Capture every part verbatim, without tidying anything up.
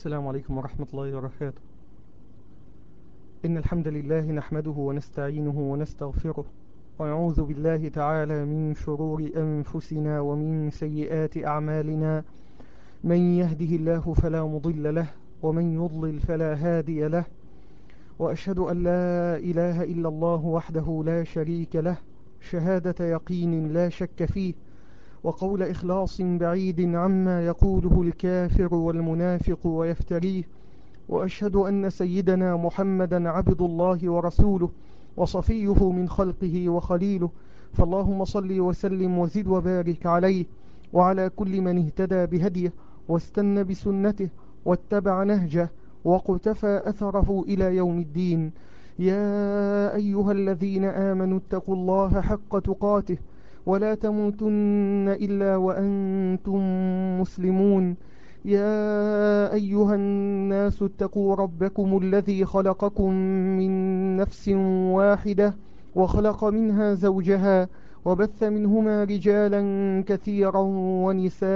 السلام عليكم ورحمة الله وبركاته. إن الحمد لله نحمده ونستعينه ونستغفره ونعوذ بالله تعالى من شرور أنفسنا ومن سيئات أعمالنا. من يهده الله فلا مضل له ومن يضلل فلا هادي له، وأشهد أن لا إله إلا الله وحده لا شريك له شهادة يقين لا شك فيه، وقول إخلاص بعيد عما يقوله الكافر والمنافق ويفتريه. وأشهد أن سيدنا محمدا عبد الله ورسوله وصفيه من خلقه وخليله، فاللهم صل وسلم وزد وبارك عليه وعلى كل من اهتدى بهديه واستنى بسنته واتبع نهجه وقتفى أثره إلى يوم الدين. يا أيها الذين آمنوا اتقوا الله حق تقاته ولا تموتن إلا وأنتم مسلمون. يا أيها الناس اتقوا ربكم الذي خلقكم من نفس واحدة وخلق منها زوجها وبث منهما رجالا كثيرا ونساء،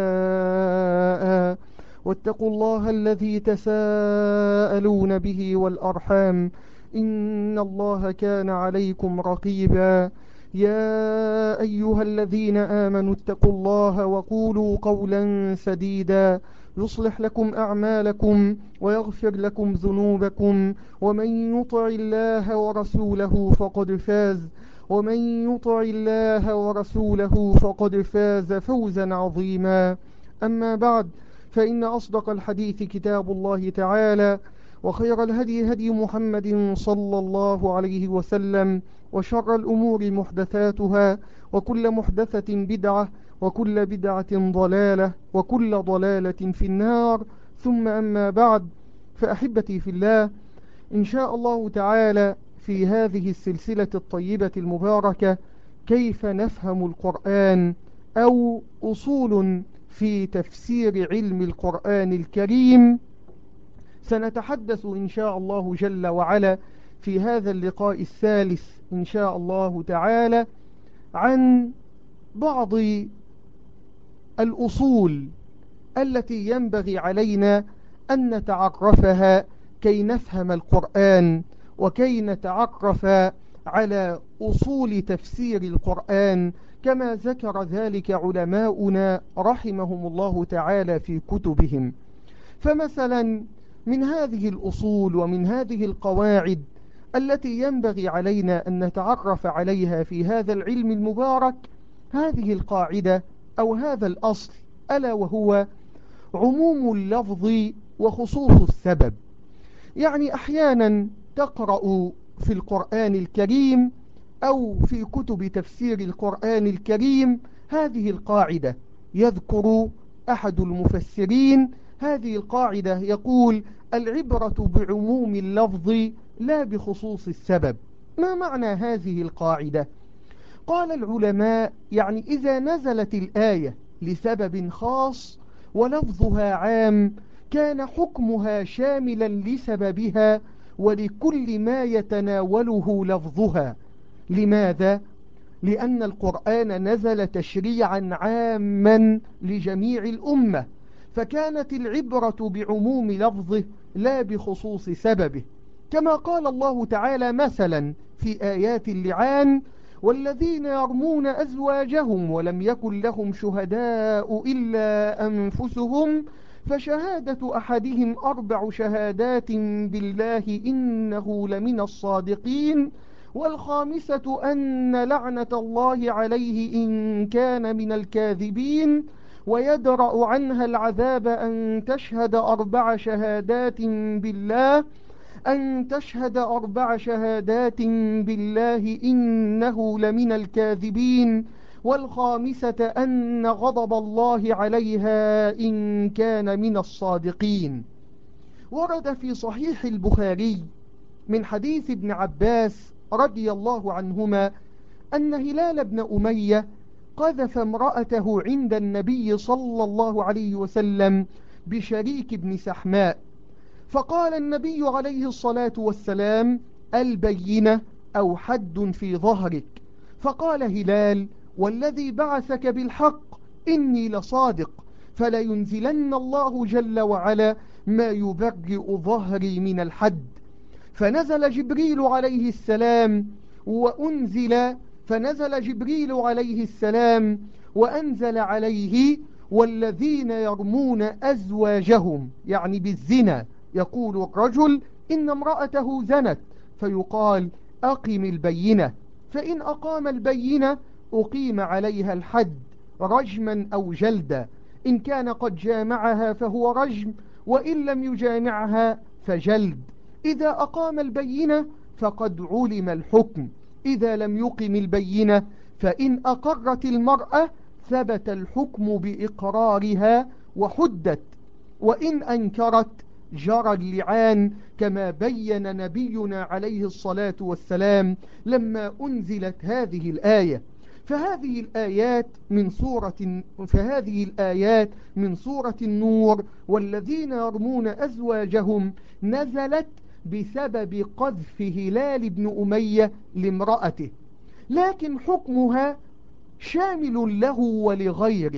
واتقوا الله الذي تساءلون به والأرحام إن الله كان عليكم رقيبا. يا أيها الذين آمنوا اتقوا الله وقولوا قولا سديدا يصلح لكم أعمالكم ويغفر لكم ذنوبكم، ومن يطع الله ورسوله فقد فاز ومن يطع الله ورسوله فقد فاز فوزا عظيما. أما بعد، فإن أصدق الحديث كتاب الله تعالى، وخير الهدي هدي محمد صلى الله عليه وسلم، وشر الأمور محدثاتها، وكل محدثة بدعة، وكل بدعة ضلالة، وكل ضلالة في النار. ثم أما بعد، فأحبتي في الله، إن شاء الله تعالى في هذه السلسلة الطيبة المباركة كيف نفهم القرآن، أو أصول في تفسير علم القرآن الكريم، سنتحدث إن شاء الله جل وعلا في هذا اللقاء الثالث إن شاء الله تعالى عن بعض الأصول التي ينبغي علينا أن نتعرفها كي نفهم القرآن، وكي نتعرف على أصول تفسير القرآن كما ذكر ذلك علماؤنا رحمهم الله تعالى في كتبهم. فمثلا من هذه الأصول ومن هذه القواعد التي ينبغي علينا أن نتعرف عليها في هذا العلم المبارك هذه القاعدة أو هذا الأصل، ألا وهو عموم اللفظ وخصوص السبب. يعني أحيانا تقرأ في القرآن الكريم أو في كتب تفسير القرآن الكريم هذه القاعدة، يذكر أحد المفسرين هذه القاعدة يقول: العبرة بعموم اللفظ لا بخصوص السبب. ما معنى هذه القاعدة؟ قال العلماء: يعني إذا نزلت الآية لسبب خاص ولفظها عام كان حكمها شاملا لسببها ولكل ما يتناوله لفظها. لماذا؟ لأن القرآن نزل تشريعا عاما لجميع الأمة، فكانت العبرة بعموم لفظه لا بخصوص سببه، كما قال الله تعالى مثلا في آيات اللعان: والذين يرمون أزواجهم ولم يكن لهم شهداء إلا أنفسهم فشهادة أحدهم أربع شهادات بالله إنه لمن الصادقين، والخامسة أن لعنة الله عليه إن كان من الكاذبين، ويدرأ عنها العذاب أن تشهد أربع شهادات بالله أن تشهد أربع شهادات بالله إنه لمن الكاذبين، والخامسة أن غضب الله عليها إن كان من الصادقين. ورد في صحيح البخاري من حديث ابن عباس رضي الله عنهما أن هلال بن أمية قذف امرأته عند النبي صلى الله عليه وسلم بشريك بن سحماء، فقال النبي عليه الصلاة والسلام: البينة أو حد في ظهرك. فقال هلال: والذي بعثك بالحق إني لصادق، فلينزلن الله جل وعلا ما يبرئ ظهري من الحد. فنزل جبريل عليه السلام وأنزل فنزل جبريل عليه السلام وأنزل عليه: والذين يرمون أزواجهم، يعني بالزنا، يقول الرجل إن امرأته زنت، فيقال أقم البينة، فإن أقام البينة أقيم عليها الحد رجما أو جلدا، إن كان قد جامعها فهو رجم، وإن لم يجامعها فجلد. إذا أقام البينة فقد علم الحكم، إذا لم يقم البينة فإن أقرت المرأة ثبت الحكم بإقرارها وحدت، وإن أنكرت جرى اللعان، كما بين نبينا عليه الصلاة والسلام لما أنزلت هذه الآية. فهذه الآيات من سورة فهذه الآيات من سورة النور: والذين يرمون أزواجهم، نزلت بسبب قذف هلال بن أمية لامرأته، لكن حكمها شامل له ولغيره،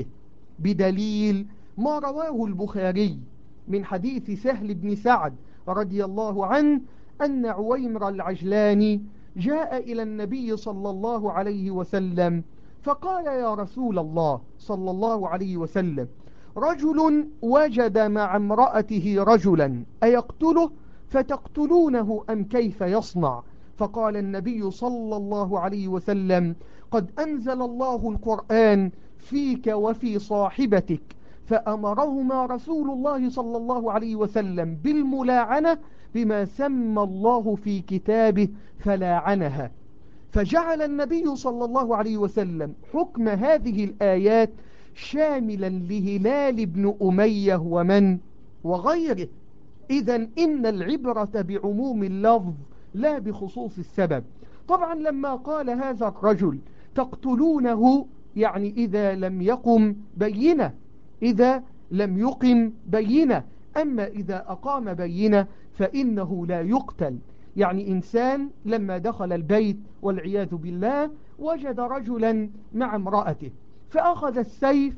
بدليل ما رواه البخاري من حديث سهل بن سعد رضي الله عنه أن عويمر العجلاني جاء إلى النبي صلى الله عليه وسلم فقال: يا رسول الله صلى الله عليه وسلم، رجل وجد مع امرأته رجلا أيقتله؟ فتقتلونه أم كيف يصنع؟ فقال النبي صلى الله عليه وسلم: قد أنزل الله القرآن فيك وفي صاحبتك، فأمرهما رسول الله صلى الله عليه وسلم بالملاعنة بما سمى الله في كتابه فلاعنها. فجعل النبي صلى الله عليه وسلم حكم هذه الآيات شاملا لهلال بن أمية ومن وغيره. إذن إن العبرة بعموم اللفظ لا بخصوص السبب. طبعا لما قال هذا الرجل تقتلونه، يعني إذا لم يقم بينة، إذا لم يقم بينة، أما إذا أقام بينة فإنه لا يقتل. يعني إنسان لما دخل البيت والعياذ بالله وجد رجلا مع امرأته، فأخذ السيف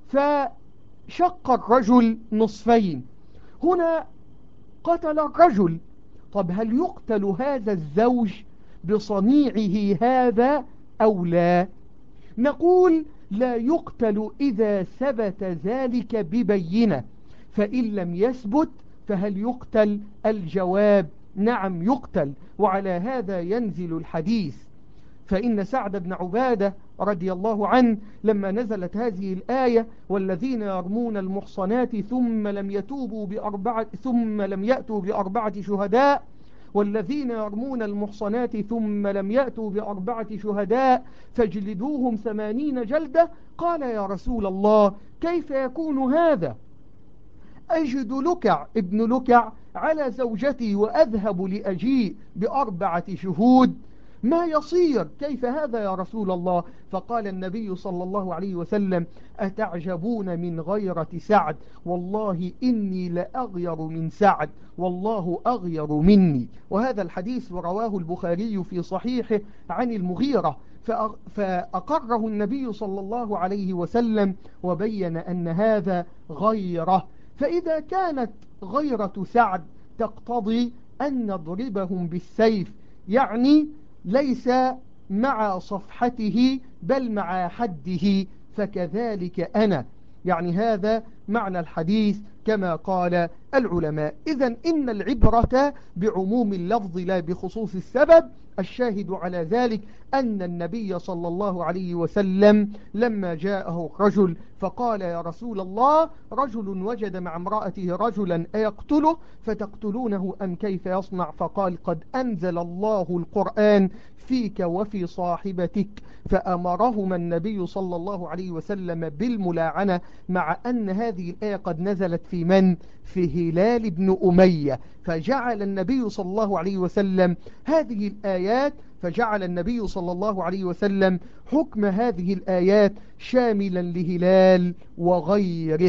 فشق الرجل نصفين، هنا قتل الرجل. طب هل يقتل هذا الزوج بصنيعه هذا أو لا؟ نقول لا يقتل إذا ثبت ذلك ببينة، فإن لم يثبت فهل يقتل؟ الجواب نعم يقتل. وعلى هذا ينزل الحديث. فإن سعد بن عبادة رضي الله عنه لما نزلت هذه الآية: والذين يرمون المحصنات ثم لم يتوبوا بأربعة ثم لم يأتوا بأربعة شهداء والذين يرمون المحصنات ثم لم يأتوا بأربعة شهداء فاجلدوهم ثمانين جلدة، قال: يا رسول الله كيف يكون هذا؟ أجد لكع ابن لكع على زوجتي وأذهب لأجيء بأربعة شهود، ما يصير؟ كيف هذا يا رسول الله؟ فقال النبي صلى الله عليه وسلم: أتعجبون من غيرة سعد؟ والله إني لأغير من سعد، والله أغير مني. وهذا الحديث رواه البخاري في صحيحه عن المغيرة، فأقره النبي صلى الله عليه وسلم وبين أن هذا غيرة. فإذا كانت غيرة سعد تقتضي أن نضربهم بالسيف، يعني ليس مع صفحته بل مع حده، فكذلك أنا، يعني هذا معنى الحديث كما قال العلماء. إذن إن العبرة بعموم اللفظ لا بخصوص السبب. الشاهد على ذلك أن النبي صلى الله عليه وسلم لما جاءه رجل فقال: يا رسول الله، رجل وجد مع امرأته رجلا أيقتله؟ فتقتلونه أم كيف يصنع؟ فقال: قد أنزل الله القرآن فيك وفي صاحبتك، فأمرهما النبي صلى الله عليه وسلم بالملاعنة، مع أن هذه الآية قد نزلت في من؟ في هلال بن أمية. فجعل النبي صلى الله عليه وسلم هذه الآيات فجعل النبي صلى الله عليه وسلم حكم هذه الآيات شاملا لهلال وغيره.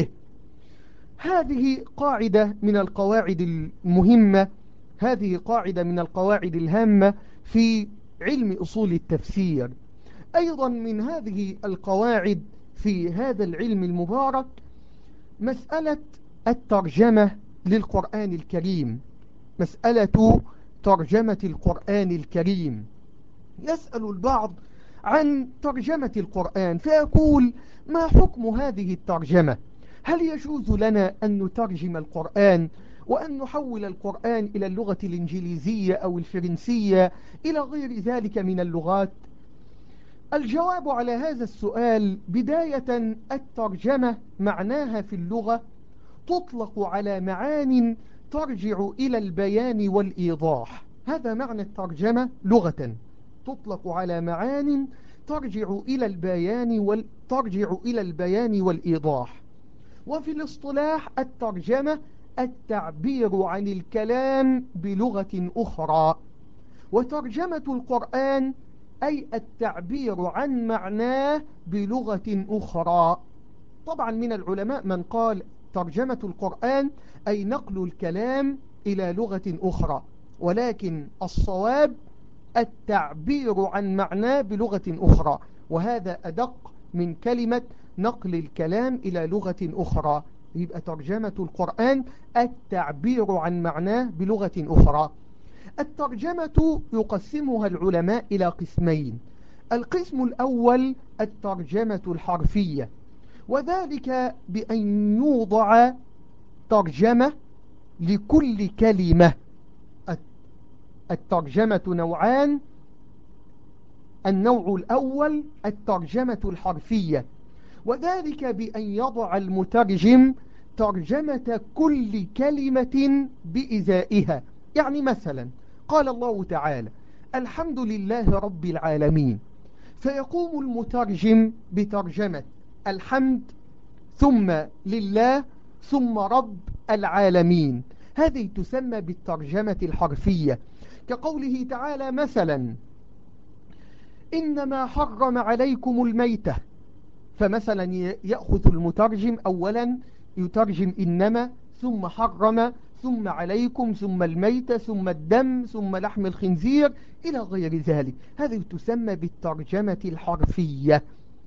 هذه قاعدة من القواعد المهمة، هذه قاعدة من القواعد الهامة في علم أصول التفسير. أيضا من هذه القواعد في هذا العلم المبارك مسألة الترجمة للقرآن الكريم، مسألة ترجمة القرآن الكريم. يسأل البعض عن ترجمة القرآن فيقول: ما حكم هذه الترجمة؟ هل يجوز لنا أن نترجم القرآن وأن نحول القرآن إلى اللغة الإنجليزية أو الفرنسية إلى غير ذلك من اللغات؟ الجواب على هذا السؤال: بداية، الترجمة معناها في اللغة تطلق على معان ترجع إلى البيان والإيضاح. هذا معنى الترجمة لغة، تطلق على معان ترجع إلى البيان وال... ترجع إلى البيان والإيضاح. وفي الاصطلاح الترجمة التعبير عن الكلام بلغة أخرى، وترجمة القرآن أي التعبير عن معناه بلغة أخرى. طبعا من العلماء من قال ترجمة القرآن أي نقل الكلام إلى لغة أخرى، ولكن الصواب التعبير عن معناه بلغة أخرى، وهذا أدق من كلمة نقل الكلام إلى لغة أخرى. يبقى ترجمة القرآن التعبير عن معناه بلغة أخرى. الترجمة يقسمها العلماء إلى قسمين: القسم الأول الترجمة الحرفية، وذلك بأن يوضع ترجمة لكل كلمة. الترجمة نوعان: النوع الأول الترجمة الحرفية، وذلك بأن يضع المترجم ترجمة كل كلمة بإزائها. يعني مثلا قال الله تعالى: الحمد لله رب العالمين، فيقوم المترجم بترجمة الحمد ثم لله ثم رب العالمين. هذه تسمى بالترجمة الحرفية، كقوله تعالى مثلا: إنما حرم عليكم الميتة، فمثلا يأخذ المترجم أولا يترجم إنما ثم حرم ثم عليكم ثم الميتة ثم الدم ثم لحم الخنزير إلى غير ذلك. هذه تسمى بالترجمة الحرفية.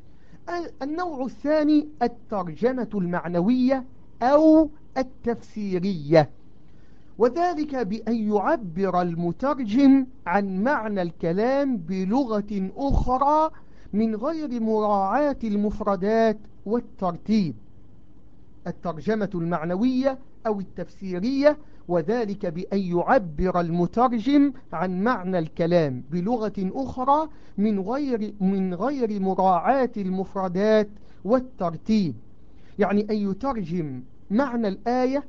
النوع الثاني الترجمة المعنوية أو التفسيرية، وذلك بأن يعبر المترجم عن معنى الكلام بلغة أخرى من غير مراعاة المفردات والترتيب. الترجمة المعنوية أو التفسيرية، وذلك بأن يعبر المترجم عن معنى الكلام بلغة أخرى من غير من غير مراعاة المفردات والترتيب. يعني أن يترجم معنى الآية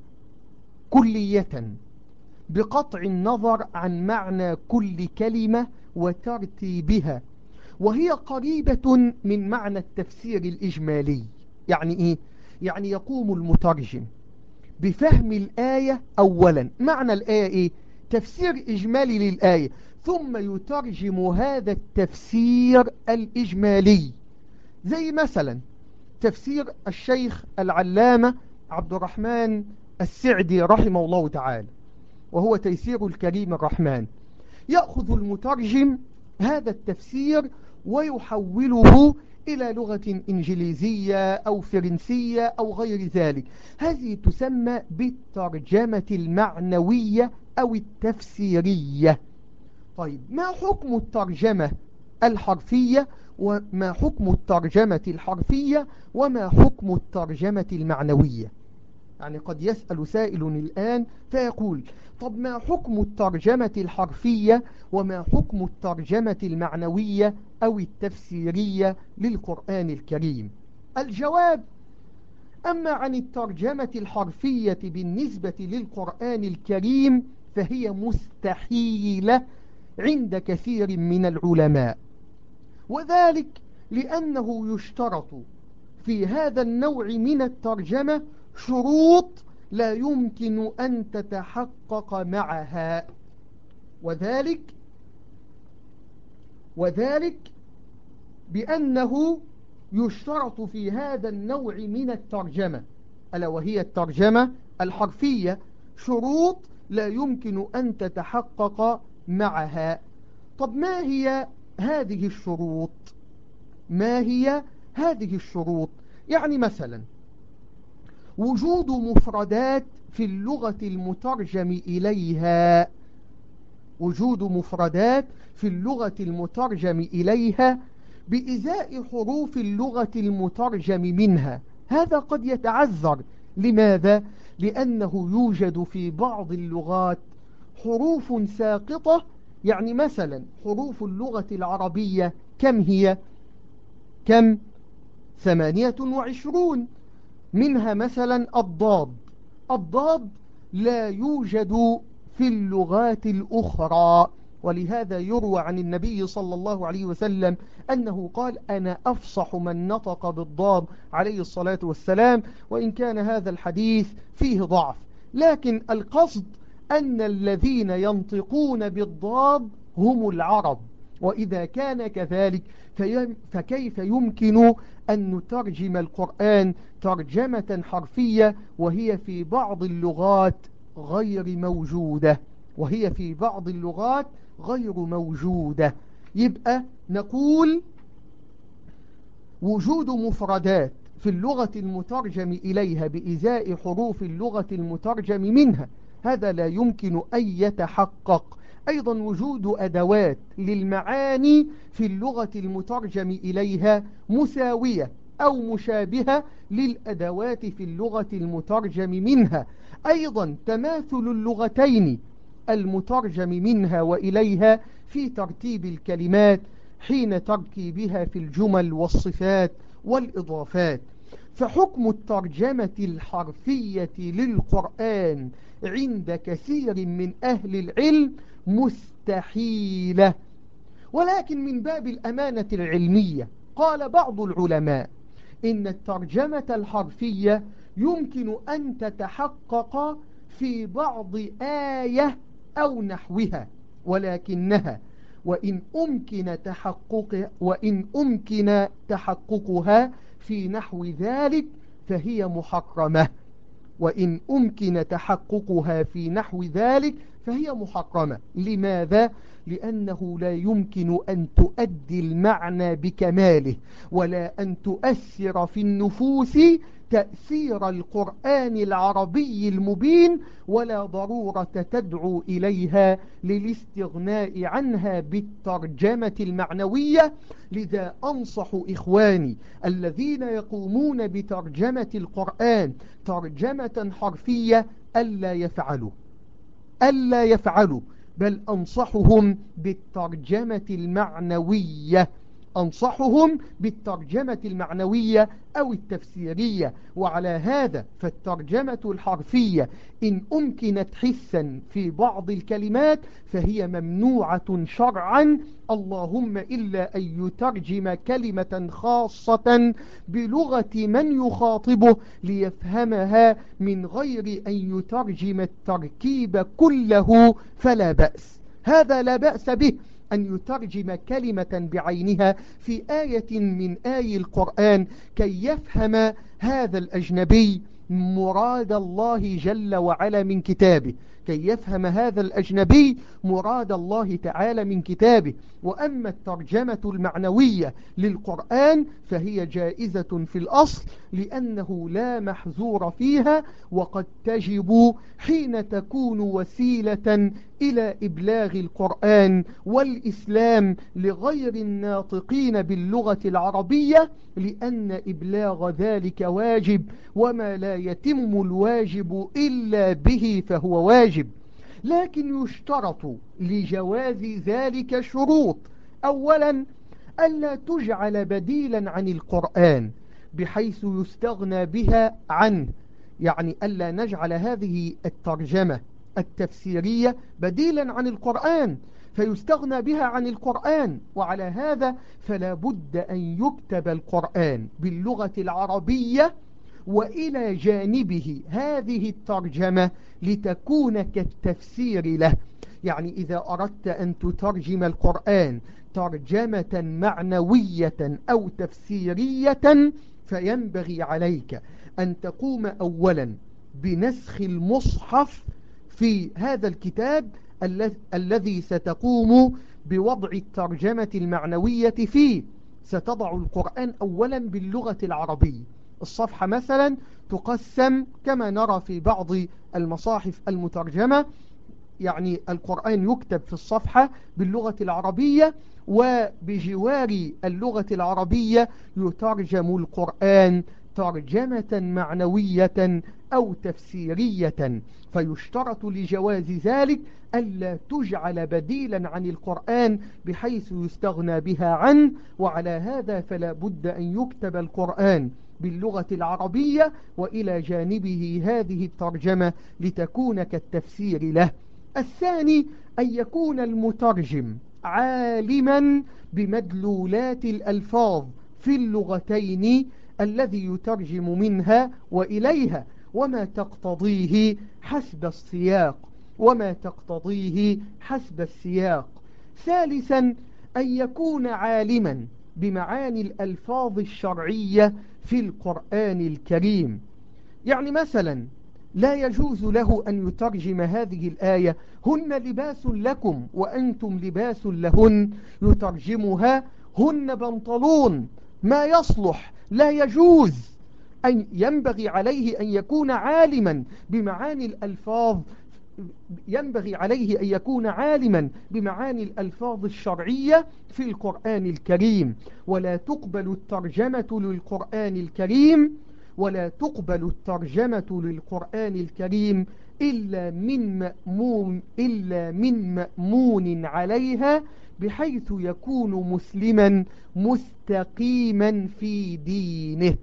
كلية بقطع النظر عن معنى كل كلمة وترتيبها، وهي قريبة من معنى التفسير الإجمالي. يعني إيه؟ يعني يقوم المترجم بفهم الآية أولا، معنى الآية إيه؟ تفسير إجمالي للآية، ثم يترجم هذا التفسير الإجمالي. زي مثلا تفسير الشيخ العلامة عبد الرحمن السعدي رحمه الله تعالى، وهو تيسير الكريم الرحمن. يأخذ المترجم هذا التفسير ويحوله إلى لغة إنجليزية أو فرنسية أو غير ذلك. هذه تسمى بالترجمة المعنوية أو التفسيرية. طيب، ما حكم الترجمة الحرفية وما حكم الترجمة الحرفية وما حكم الترجمة المعنوية؟ يعني قد يسأل سائل الآن فيقول: طب ما حكم الترجمة الحرفية وما حكم الترجمة المعنوية أو التفسيرية للقرآن الكريم؟ الجواب: أما عن الترجمة الحرفية بالنسبة للقرآن الكريم فهي مستحيلة عند كثير من العلماء، وذلك لأنه يشترط في هذا النوع من الترجمة شروط لا يمكن أن تتحقق معها، وذلك وذلك بأنه يشترط في هذا النوع من الترجمة، ألا وهي الترجمة الحرفية، شروط لا يمكن أن تتحقق معها. طب ما هي هذه الشروط؟ ما هي هذه الشروط؟ يعني مثلا وجود مفردات في اللغة المترجم إليها، وجود مفردات في اللغة المترجم إليها بإزاء حروف اللغة المترجم منها. هذا قد يتعذر. لماذا؟ لأنه يوجد في بعض اللغات حروف ساقطة. يعني مثلا حروف اللغة العربية كم هي؟ كم؟ ثمانية وعشرون. منها مثلا الضاد. الضاد لا يوجد في اللغات الأخرى، ولهذا يروى عن النبي صلى الله عليه وسلم أنه قال: أنا أفصح من نطق بالضاد عليه الصلاة والسلام، وإن كان هذا الحديث فيه ضعف، لكن القصد أن الذين ينطقون بالضاد هم العرب. وإذا كان كذلك فكيف يمكن أن نترجم القرآن ترجمة حرفية وهي في بعض اللغات غير موجودة وهي في بعض اللغات غير موجودة؟ يبقى نقول وجود مفردات في اللغة المترجم إليها بإزاء حروف اللغة المترجم منها، هذا لا يمكن أن يتحقق. أيضا وجود أدوات للمعاني في اللغة المترجم إليها مساوية أو مشابهة للأدوات في اللغة المترجم منها. أيضا تماثل اللغتين المترجم منها وإليها في ترتيب الكلمات حين تركيبها في الجمل والصفات والإضافات. فحكم الترجمة الحرفية للقرآن عند كثير من أهل العلم مستحيلة. ولكن من باب الأمانة العلمية قال بعض العلماء إن الترجمة الحرفية يمكن أن تتحقق في بعض آية أو نحوها، ولكنها وإن أمكن تحقق وإن أمكن تحققها في نحو ذلك فهي محرمة. وإن أمكن تحققها في نحو ذلك فهي محرمة. لماذا؟ لأنه لا يمكن أن تؤدي المعنى بكماله ولا أن تؤثر في النفوس تأثير القرآن العربي المبين، ولا ضرورة تدعو إليها للاستغناء عنها بالترجمة المعنوية. لذا أنصح إخواني الذين يقومون بترجمة القرآن ترجمة حرفية ألا يفعلوا ألا يفعلوا بل أنصحهم بالترجمة المعنوية أنصحهم بالترجمة المعنوية أو التفسيرية. وعلى هذا فالترجمة الحرفية إن أمكنت حسا في بعض الكلمات فهي ممنوعة شرعا، اللهم إلا أن يترجم كلمة خاصة بلغة من يخاطبه ليفهمها من غير أن يترجم التركيب كله فلا بأس. هذا لا بأس به أن يترجم كلمة بعينها في آية من آي القرآن كي يفهم هذا الأجنبي مراد الله جل وعلا من كتابه كي يفهم هذا الأجنبي مراد الله تعالى من كتابه. وأما الترجمة المعنوية للقرآن فهي جائزة في الأصل لأنه لا محذور فيها، وقد تجب حين تكون وسيلة إلى إبلاغ القرآن والإسلام لغير الناطقين باللغة العربية، لأن إبلاغ ذلك واجب، وما لا يتم الواجب إلا به فهو واجب. لكن يشترط لجواز ذلك شروط. أولا ألا تجعل بديلا عن القرآن بحيث يستغنى بها عنه، يعني ألا نجعل هذه الترجمة التفسيرية بديلا عن القرآن فيستغنى بها عن القرآن. وعلى هذا فلا بد أن يكتب القرآن باللغة العربية وإلى جانبه هذه الترجمة لتكون كالتفسير له. يعني إذا أردت أن تترجم القرآن ترجمة معنوية أو تفسيرية فينبغي عليك أن تقوم أولا بنسخ المصحف في هذا الكتاب الذي ستقوم بوضع الترجمة المعنوية فيه. ستضع القرآن أولا باللغة العربية، الصفحة مثلا تقسم كما نرى في بعض المصاحف المترجمة، يعني القرآن يكتب في الصفحة باللغة العربية، وبجوار اللغة العربية يترجم القرآن ترجمة معنوية أو تفسيرية، فيشترط لجواز ذلك ألا تجعل بديلا عن القرآن بحيث يستغنى بها عنه. وعلى هذا فلا بد أن يكتب القرآن باللغة العربية وإلى جانبه هذه الترجمة لتكون كالتفسير له. الثاني أن يكون المترجم عالما بمدلولات الألفاظ في اللغتين الذي يترجم منها وإليها، وما تقتضيه حسب السياق وما تقتضيه حسب السياق. ثالثا أن يكون عالما بمعاني الألفاظ الشرعية في القرآن الكريم. يعني مثلا لا يجوز له أن يترجم هذه الآية هن لباس لكم وأنتم لباس لهن، يترجمها هن بنطلون، ما يصلح، لا يجوز. أن ينبغي عليه أن يكون عالما بمعاني الألفاظ ينبغي عليه أن يكون عالما بمعاني الألفاظ الشرعية في القرآن الكريم. ولا تقبل الترجمة للقرآن الكريم ولا تقبل الترجمة للقرآن الكريم إلا من مأمون إلا من مأمون عليها، بحيث يكون مسلما مستقيما في دينه.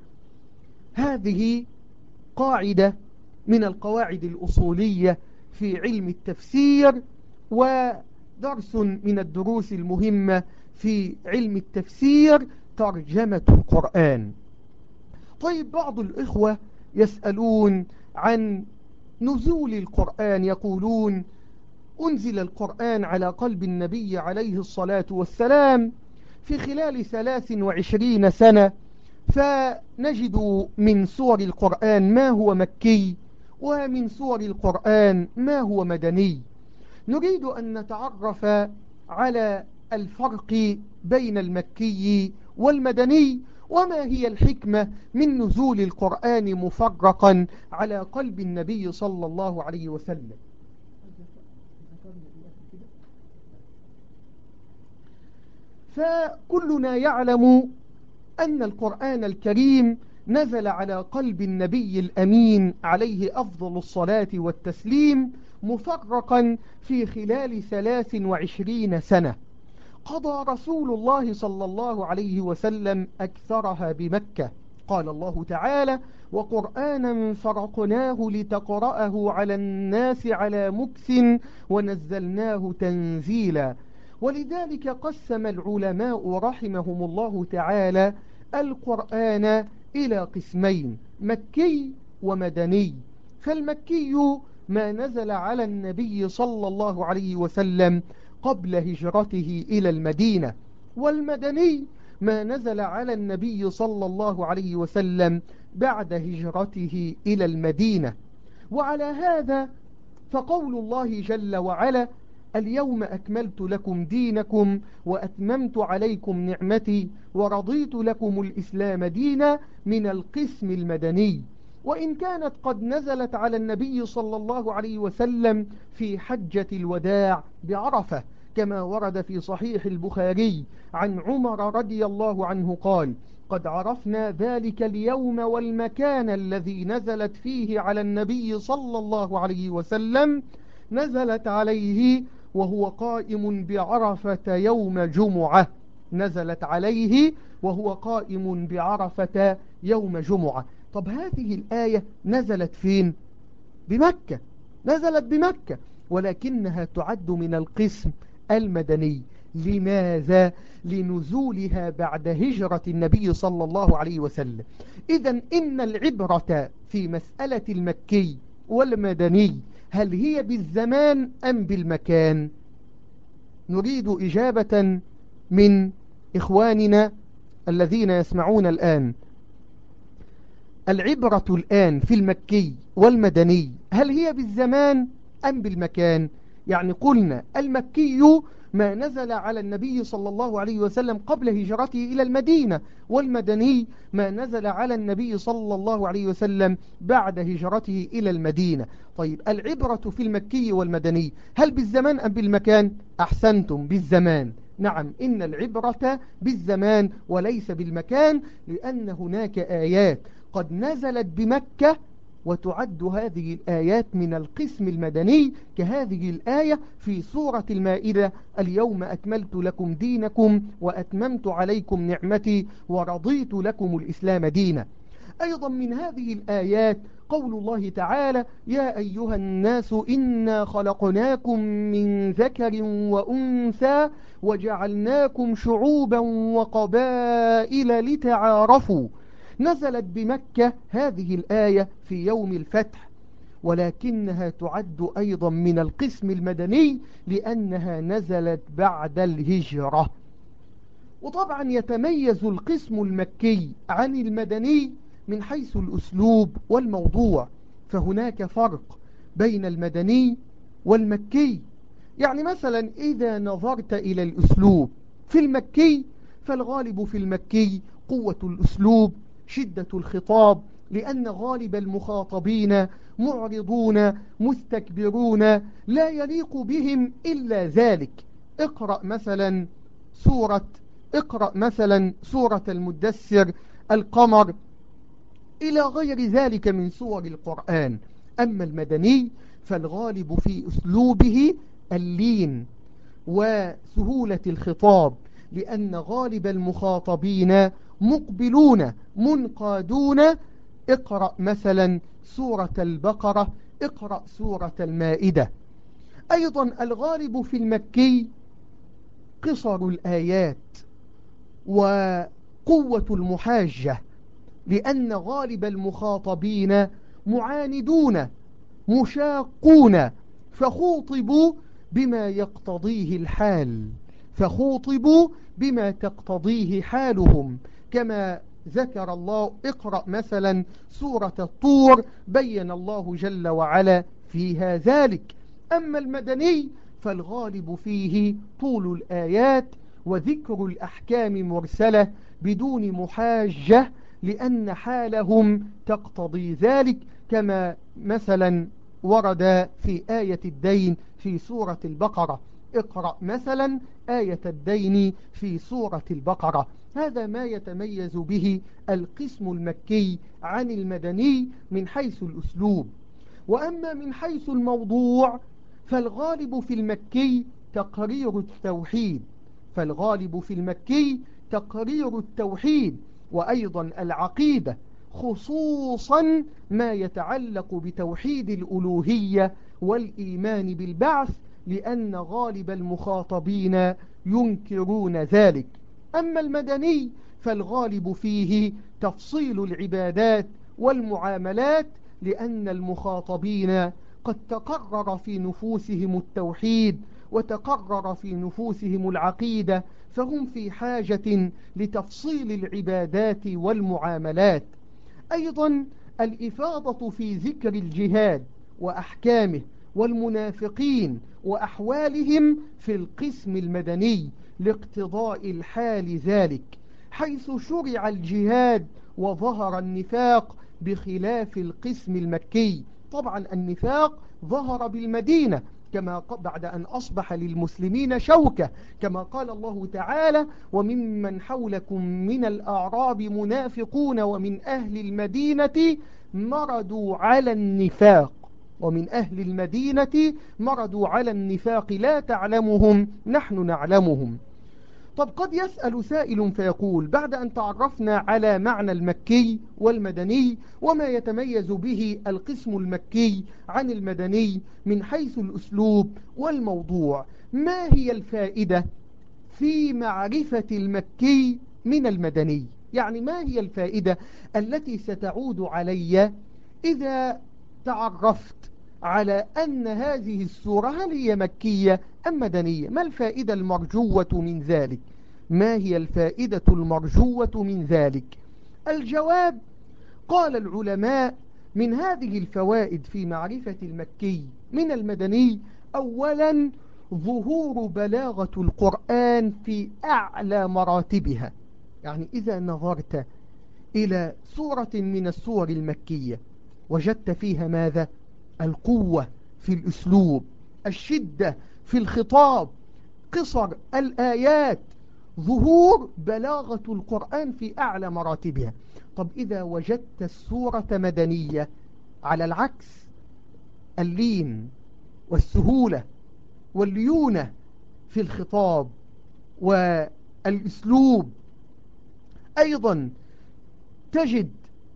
هذه قاعدة من القواعد الأصولية في علم التفسير، ودرس من الدروس المهمة في علم التفسير ترجمة القرآن. طيب، بعض الإخوة يسألون عن نزول القرآن، يقولون أنزل القرآن على قلب النبي عليه الصلاة والسلام في خلال ثلاث وعشرين سنة، فنجد من سور القرآن ما هو مكي ومن سور القرآن ما هو مدني. نريد أن نتعرف على الفرق بين المكي والمدني، وما هي الحكمة من نزول القرآن مفرقا على قلب النبي صلى الله عليه وسلم. فكلنا يعلم أن القرآن الكريم نزل على قلب النبي الأمين عليه أفضل الصلاة والتسليم مفرقا في خلال ثلاث وعشرين سنة. قضى رسول الله صلى الله عليه وسلم أكثرها بمكة. قال الله تعالى: وقرآنا فرقناه لتقرأه على الناس على مكث ونزلناه تنزيلا. ولذلك قسم العلماء رحمهم الله تعالى القرآن إلى قسمين: مكي ومدني. فالمكي ما نزل على النبي صلى الله عليه وسلم قبل هجرته إلى المدينة، والمدني ما نزل على النبي صلى الله عليه وسلم بعد هجرته إلى المدينة. وعلى هذا فقول الله جل وعلا: اليوم أكملت لكم دينكم وأتممت عليكم نعمتي ورضيت لكم الإسلام دينا من القسم المدني. وإن كانت قد نزلت على النبي صلى الله عليه وسلم في حجة الوداع بعرفة، كما ورد في صحيح البخاري عن عمر رضي الله عنه قال: قد عرفنا ذلك اليوم والمكان الذي نزلت فيه على النبي صلى الله عليه وسلم، نزلت عليه وهو قائم بعرفة يوم جمعة نزلت عليه وهو قائم بعرفة يوم جمعة. طب هذه الآية نزلت فين؟ بمكة، نزلت بمكة، ولكنها تعد من القسم المدني. لماذا؟ لنزولها بعد هجرة النبي صلى الله عليه وسلم. إذن إن العبرة في مسألة المكي والمدني هل هي بالزمان أم بالمكان؟ نريد إجابة من إخواننا الذين يسمعون الآن. العبرة الآن في المكي والمدني هل هي بالزمان أم بالمكان؟ يعني قلنا المكي ما نزل على النبي صلى الله عليه وسلم قبل هجرته إلى المدينة، والمدني ما نزل على النبي صلى الله عليه وسلم بعد هجرته إلى المدينة. طيب العبرة في المكي والمدني هل بالزمان أم بالمكان؟ أحسنتم، بالزمان. نعم، إن العبرة بالزمان وليس بالمكان، لأن هناك آيات قد نزلت بمكة وتعد هذه الآيات من القسم المدني، كهذه الآية في سورة المائدة: اليوم أكملت لكم دينكم وأتممت عليكم نعمتي ورضيت لكم الإسلام دينا. أيضا من هذه الآيات قول الله تعالى: يا أيها الناس إنا خلقناكم من ذكر وأنثى وجعلناكم شعوبا وقبائل لتعارفوا. نزلت بمكة هذه الآية في يوم الفتح، ولكنها تعد أيضا من القسم المدني لأنها نزلت بعد الهجرة. وطبعا يتميز القسم المكي عن المدني من حيث الأسلوب والموضوع، فهناك فرق بين المدني والمكي. يعني مثلا إذا نظرت إلى الأسلوب في المكي، فالغالب في المكي قوة الأسلوب، شدة الخطاب، لأن غالب المخاطبين معرضون مستكبرون لا يليق بهم إلا ذلك. اقرأ مثلا سورة اقرأ مثلا سورة المدثر، القمر، إلى غير ذلك من سور القرآن. أما المدني فالغالب في أسلوبه اللين وسهولة الخطاب، لأن غالب المخاطبين مقبلون منقادون. اقرأ مثلا سورة البقرة، اقرأ سورة المائدة. أيضا الغالب في المكي قصر الآيات وقوة المحاجة، لأن غالب المخاطبين معاندون مشاقون، فخوطبوا بما يقتضيه الحال فخوطبوا بما تقتضيه حالهم، كما ذكر الله. اقرأ مثلا سورة الطور، بين الله جل وعلا فيها ذلك. أما المدني فالغالب فيه طول الآيات وذكر الأحكام مرسلة بدون محاجة، لأن حالهم تقتضي ذلك، كما مثلا ورد في آية الدين في سورة البقرة. اقرأ مثلا آية الدين في سورة البقرة. هذا ما يتميز به القسم المكي عن المدني من حيث الأسلوب. وأما من حيث الموضوع فالغالب في المكي تقرير التوحيد فالغالب في المكي تقرير التوحيد وأيضا العقيدة، خصوصا ما يتعلق بتوحيد الألوهية والإيمان بالبعث، لأن غالب المخاطبين ينكرون ذلك. أما المدني فالغالب فيه تفصيل العبادات والمعاملات، لأن المخاطبين قد تقرر في نفوسهم التوحيد وتقرر في نفوسهم العقيدة، فهم في حاجة لتفصيل العبادات والمعاملات. أيضا الإفاضة في ذكر الجهاد وأحكامه والمنافقين وأحوالهم في القسم المدني لاقتضاء الحال ذلك، حيث شرع الجهاد وظهر النفاق بخلاف القسم المكي. طبعا النفاق ظهر بالمدينة كما بعد أن أصبح للمسلمين شوكة، كما قال الله تعالى: وممن حولكم من الأعراب منافقون ومن أهل المدينة مردوا على النفاق ومن أهل المدينة مردوا على النفاق لا تعلمهم نحن نعلمهم. طب قد يسأل سائل فيقول: بعد أن تعرفنا على معنى المكي والمدني وما يتميز به القسم المكي عن المدني من حيث الأسلوب والموضوع، ما هي الفائدة في معرفة المكي من المدني؟ يعني ما هي الفائدة التي ستعود علي إذا تعرفت على أن هذه السورة هل هي مكية أم مدنية؟ ما الفائدة المرجوة من ذلك؟ ما هي الفائدة المرجوة من ذلك؟ الجواب: قال العلماء: من هذه الفوائد في معرفة المكي من المدني، أولا ظهور بلاغة القرآن في أعلى مراتبها. يعني إذا نظرت إلى سورة من السور المكية وجدت فيها ماذا؟ القوة في الأسلوب، الشدة في الخطاب، قصر الآيات، ظهور بلاغة القرآن في أعلى مراتبها. طب إذا وجدت السورة مدنية، على العكس، اللين والسهولة والليونة في الخطاب والأسلوب. أيضا تجد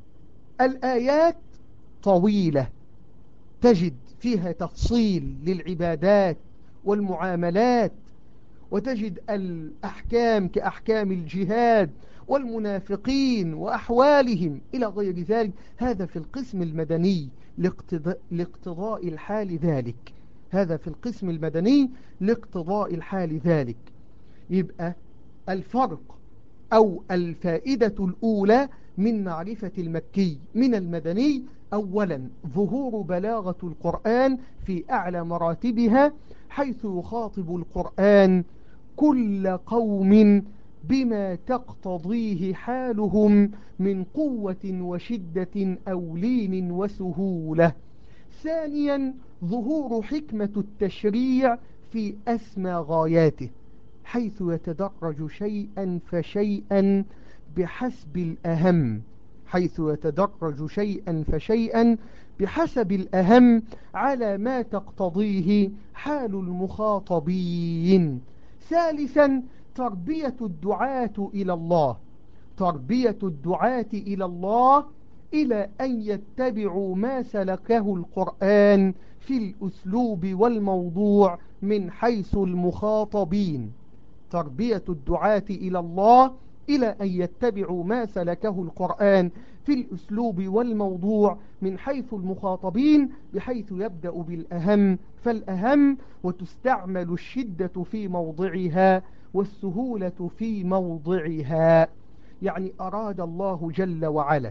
الآيات طويلة، تجد فيها تفصيل للعبادات والمعاملات، وتجد الأحكام كأحكام الجهاد والمنافقين وأحوالهم إلى غير ذلك. هذا في القسم المدني لاقتضاء, لاقتضاء الحال ذلك هذا في القسم المدني لاقتضاء الحال ذلك. يبقى الفرق أو الفائدة الأولى من معرفة المكي من المدني: أولا ظهور بلاغة القرآن في أعلى مراتبها، حيث يخاطب القرآن كل قوم بما تقتضيه حالهم من قوة وشدة أو لين وسهولة. ثانيا ظهور حكمة التشريع في أسمى غاياته، حيث يتدرج شيئا فشيئا بحسب الأهم حيث يتدرج شيئا فشيئا بحسب الأهم على ما تقتضيه حال المخاطبين. ثالثا تربية الدعاة إلى الله تربية الدعاة إلى الله إلى أن يتبعوا ما سلكه القرآن في الأسلوب والموضوع من حيث المخاطبين تربية الدعاة إلى الله إلى أن يتبعوا ما سلكه القرآن في الأسلوب والموضوع من حيث المخاطبين، بحيث يبدأ بالأهم فالأهم، وتستعمل الشدة في موضعها والسهولة في موضعها. يعني أراد الله جل وعلا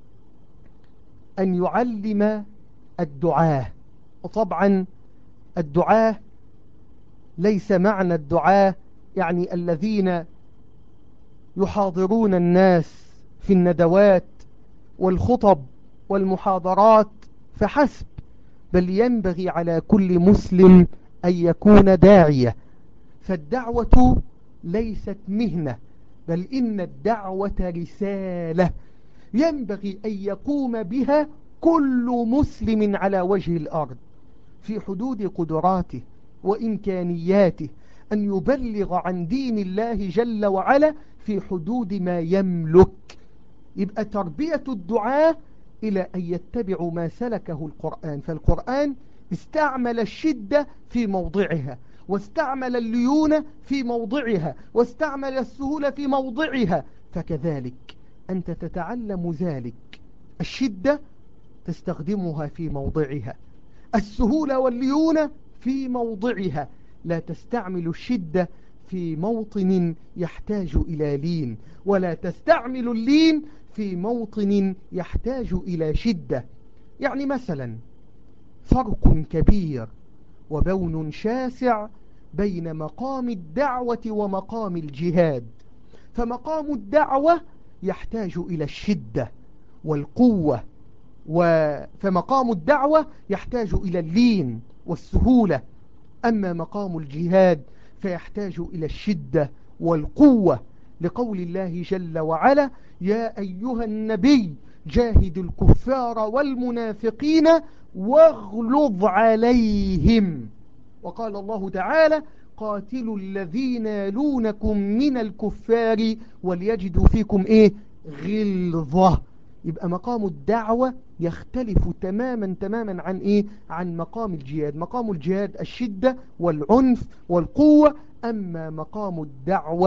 أن يعلم الدعاة. وطبعا الدعاة ليس معنى الدعاة يعني الذين يحاضرون الناس في الندوات والخطب والمحاضرات فحسب، بل ينبغي على كل مسلم أن يكون داعية. فالدعوة ليست مهنة، بل إن الدعوة رسالة ينبغي أن يقوم بها كل مسلم على وجه الأرض في حدود قدراته وإمكانياته، أن يبلغ عن دين الله جل وعلا في حدود ما يملك. يبقى تربية الدعاة إلى أن يتبعوا ما سلكه القرآن. فالقرآن استعمل الشدة في موضعها، واستعمل الليونة في موضعها، واستعمل السهولة في موضعها. فكذلك أنت تتعلم ذلك، الشدة تستخدمها في موضعها، السهولة والليونة في موضعها. لا تستعمل الشدة في موطن يحتاج إلى لين، ولا تستعمل اللين في موطن يحتاج إلى شدة. يعني مثلا فرق كبير وبون شاسع بين مقام الدعوة ومقام الجهاد. فمقام الدعوة يحتاج إلى الشدة والقوة، فمقام الدعوة يحتاج إلى اللين والسهولة. أما مقام الجهاد فيحتاج إلى الشدة والقوة، لقول الله جل وعلا: يا أيها النبي جاهد الكفار والمنافقين واغلظ عليهم. وقال الله تعالى: قاتلوا الذين يلونكم من الكفار وليجدوا فيكم إيه؟ غلظة. يبقى مقام الدعوة يختلف تماما تماما عن إيه؟ عن مقام الجهاد. مقام الجهاد الشدة والعنف والقوة، أما مقام الدعوة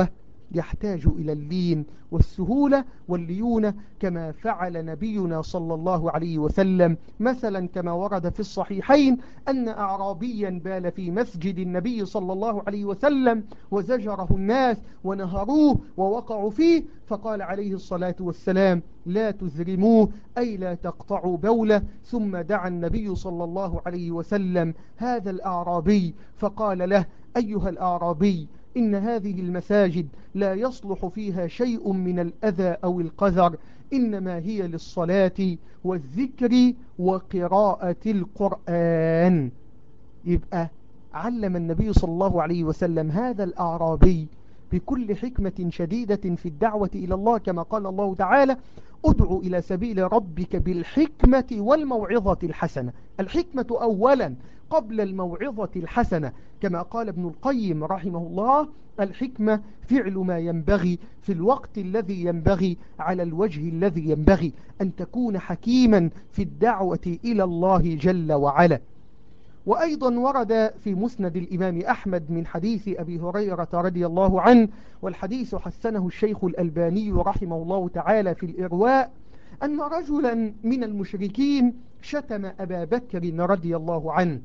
يحتاج إلى اللين والسهولة والليونة، كما فعل نبينا صلى الله عليه وسلم. مثلا كما ورد في الصحيحين أن أعرابيا بال في مسجد النبي صلى الله عليه وسلم وزجره الناس ونهروه ووقعوا فيه، فقال عليه الصلاة والسلام: لا تزرموه، أي لا تقطعوا بوله. ثم دعا النبي صلى الله عليه وسلم هذا الأعرابي فقال له: أيها الأعرابي، إن هذه المساجد لا يصلح فيها شيء من الأذى أو القذر، إنما هي للصلاة والذكر وقراءة القرآن. يبقى علم النبي صلى الله عليه وسلم هذا الأعرابي بكل حكمة شديدة في الدعوة إلى الله، كما قال الله تعالى: ادعو إلى سبيل ربك بالحكمة والموعظة الحسنة. الحكمة أولا قبل الموعظة الحسنة، كما قال ابن القيم رحمه الله: الحكمة فعل ما ينبغي في الوقت الذي ينبغي على الوجه الذي ينبغي، أن تكون حكيما في الدعوة إلى الله جل وعلا. وأيضا ورد في مسند الإمام أحمد من حديث أبي هريرة رضي الله عنه، والحديث حسنه الشيخ الألباني رحمه الله تعالى في الإرواء، أن رجلا من المشركين شتم أبا بكر رضي الله عنه،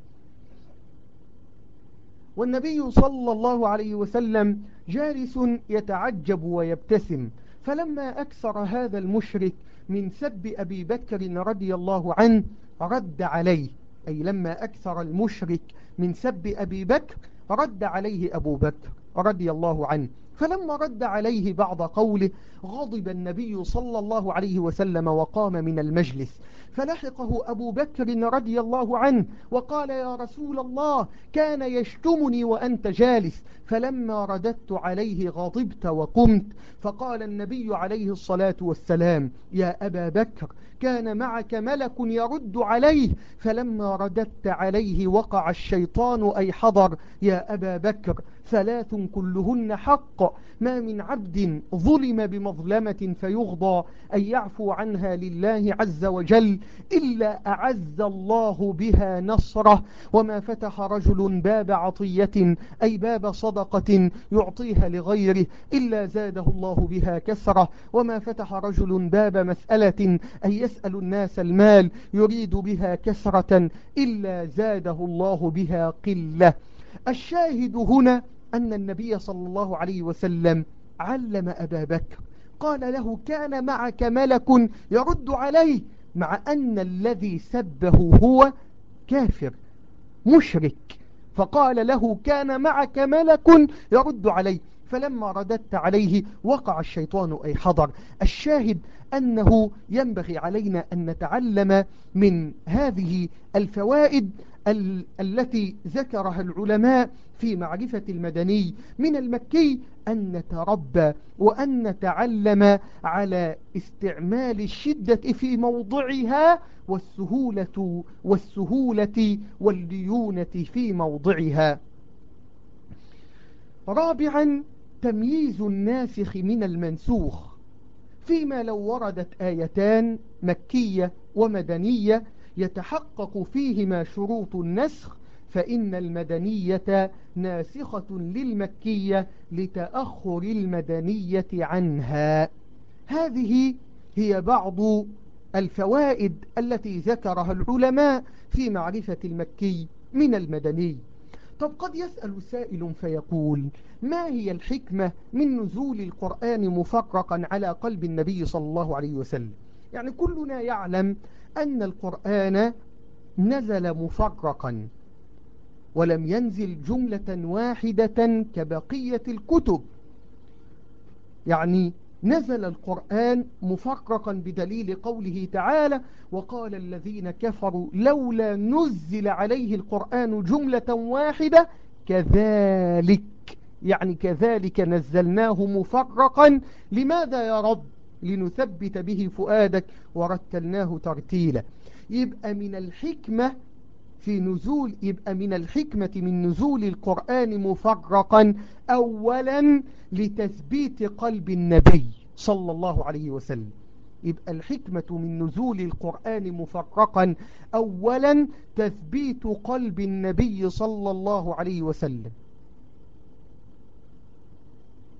والنبي صلى الله عليه وسلم جالس يتعجب ويبتسم. فلما أكثر هذا المشرك من سب أبي بكر رضي الله عنه رد عليه، أي لما أكثر المشرك من سب أبي بكر رد عليه أبو بكر رضي الله عنه. فلما رد عليه بعض قوله غضب النبي صلى الله عليه وسلم وقام من المجلس، فلحقه أبو بكر رضي الله عنه وقال: يا رسول الله، كان يشتمني وأنت جالس، فلما رددت عليه غضبت وقمت. فقال النبي عليه الصلاة والسلام: يا أبا بكر، كان معك ملك يرد عليه، فلما رددت عليه وقع الشيطان أي حضر. يا أبا بكر، ثلاث كلهن حق، ما من عبد ظلم بمظلمة فيغضى أن يعفو عنها لله عز وجل إلا أعز الله بها نصره، وما فتح رجل باب عطية أي باب صدقة يعطيها لغيره إلا زاده الله بها كسرة، وما فتح رجل باب مسألة أي يسأل الناس المال يريد بها كسرة إلا زاده الله بها قلة. الشاهد هنا أن النبي صلى الله عليه وسلم علم أبا بكر، قال له: كان معك ملك يرد عليه، مع أن الذي سبه هو كافر مشرك، فقال له: كان معك ملك يرد عليه، فلما رددت عليه وقع الشيطان أي حضر. الشاهد أنه ينبغي علينا أن نتعلم من هذه الفوائد ال التي ذكرها العلماء في معرفة المدني من المكي، أن نتربى وأن نتعلم على استعمال الشدة في موضعها والسهولة والسهولة والليونة في موضعها. رابعا، تمييز الناسخ من المنسوخ، فيما لو وردت آيتان مكية ومدنية يتحقق فيهما شروط النسخ، فإن المدنية ناسخة للمكية لتأخر المدنية عنها. هذه هي بعض الفوائد التي ذكرها العلماء في معرفة المكي من المدني. طب قد يسأل سائل فيقول: ما هي الحكمة من نزول القرآن مفرقا على قلب النبي صلى الله عليه وسلم؟ يعني كلنا يعلم أن القرآن نزل مفرقا ولم ينزل جملة واحدة كبقية الكتب، يعني نزل القرآن مفرقا بدليل قوله تعالى: وقال الذين كفروا لولا نزل عليه القرآن جملة واحدة كذلك، يعني كذلك نزلناه مفرقا. لماذا يا رب؟ لنثبت به فؤادك ورتلناه ترتيلا. يبقى من الحكمة في نزول يبقى من الحكمة من نزول القرآن مفرقا أولا لتثبيت قلب النبي صلى الله عليه وسلم. يبقى الحكمة من نزول القرآن مفرقا أولا تثبيت قلب النبي صلى الله عليه وسلم.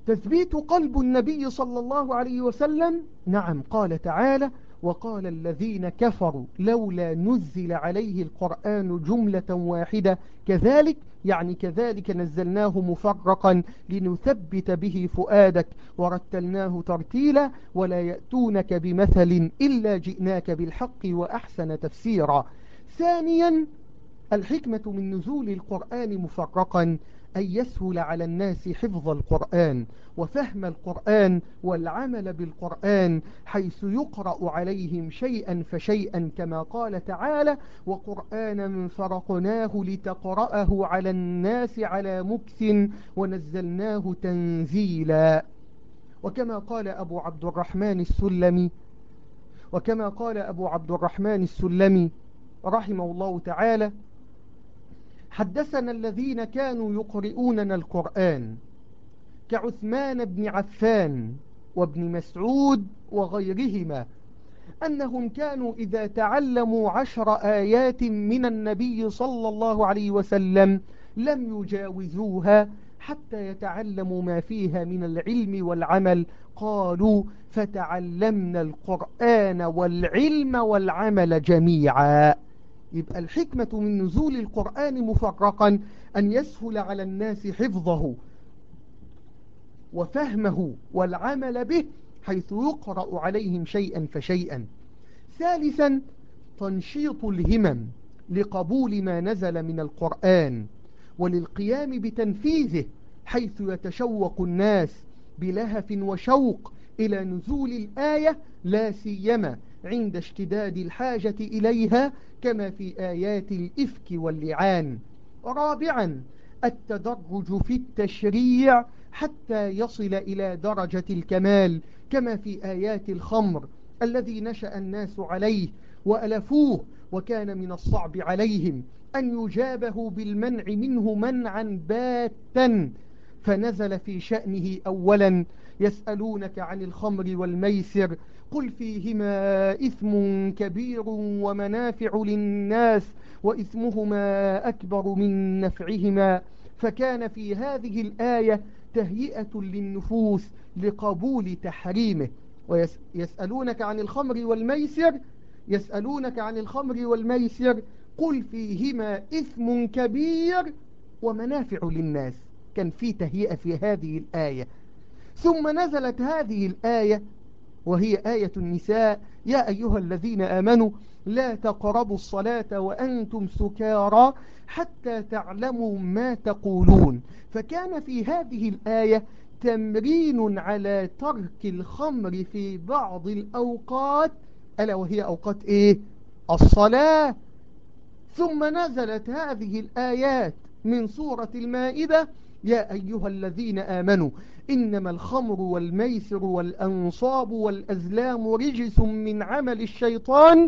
تثبيت قلب النبي صلى الله عليه وسلم. نعم، قال تعالى: وقال الذين كفروا لولا نزل عليه القرآن جملة واحدة كذلك، يعني كذلك نزلناه مفرقا لنثبت به فؤادك ورتلناه ترتيلا ولا يأتونك بمثل إلا جئناك بالحق وأحسن تفسيرا. ثانيا، الحكمة من نزول القرآن مفرقا أن يسهل على الناس حفظ القرآن وفهم القرآن والعمل بالقرآن، حيث يقرأ عليهم شيئا فشيئا، كما قال تعالى: وقرآنا فرقناه لتقرأه على الناس على مكث ونزلناه تنزيلا. وكما قال أبو عبد الرحمن السلمي وكما قال أبو عبد الرحمن السلمي رحمه الله تعالى: حدثنا الذين كانوا يقرؤوننا القرآن كعثمان بن عفان وابن مسعود وغيرهما أنهم كانوا إذا تعلموا عشر آيات من النبي صلى الله عليه وسلم لم يجاوزوها حتى يتعلموا ما فيها من العلم والعمل. قالوا: فتعلمنا القرآن والعلم والعمل جميعا. يبقى الحكمة من نزول القرآن مفرقا أن يسهل على الناس حفظه وفهمه والعمل به، حيث يقرأ عليهم شيئا فشيئا. ثالثا، تنشيط الهمم لقبول ما نزل من القرآن وللقيام بتنفيذه، حيث يتشوق الناس بلهف وشوق إلى نزول الآية، لا سيما عند اشتداد الحاجة إليها، كما في آيات الإفك واللعان. رابعا، التدرج في التشريع حتى يصل إلى درجة الكمال، كما في آيات الخمر الذي نشأ الناس عليه وألفوه، وكان من الصعب عليهم أن يجابه بالمنع منه منعا باتا، فنزل في شأنه أولا: يسألونك عن الخمر والميسر قل فيهما إثم كبير ومنافع للناس وإثمهما أكبر من نفعهما. فكان في هذه الآية تهيئة للنفوس لقبول تحريمه. ويسألونك عن الخمر والميسر يسألونك عن الخمر والميسر قل فيهما إثم كبير ومنافع للناس. كان في تهيئة في هذه الآية. ثم نزلت هذه الآية وهي آية النساء: يا أيها الذين آمنوا لا تقربوا الصلاة وأنتم سكارى حتى تعلموا ما تقولون. فكان في هذه الآية تمرين على ترك الخمر في بعض الأوقات، ألا وهي أوقات إيه؟ الصلاة. ثم نزلت هذه الآيات من سورة المائدة: يا أيها الذين آمنوا إنما الخمر والميسر والأنصاب والأزلام رجس من عمل الشيطان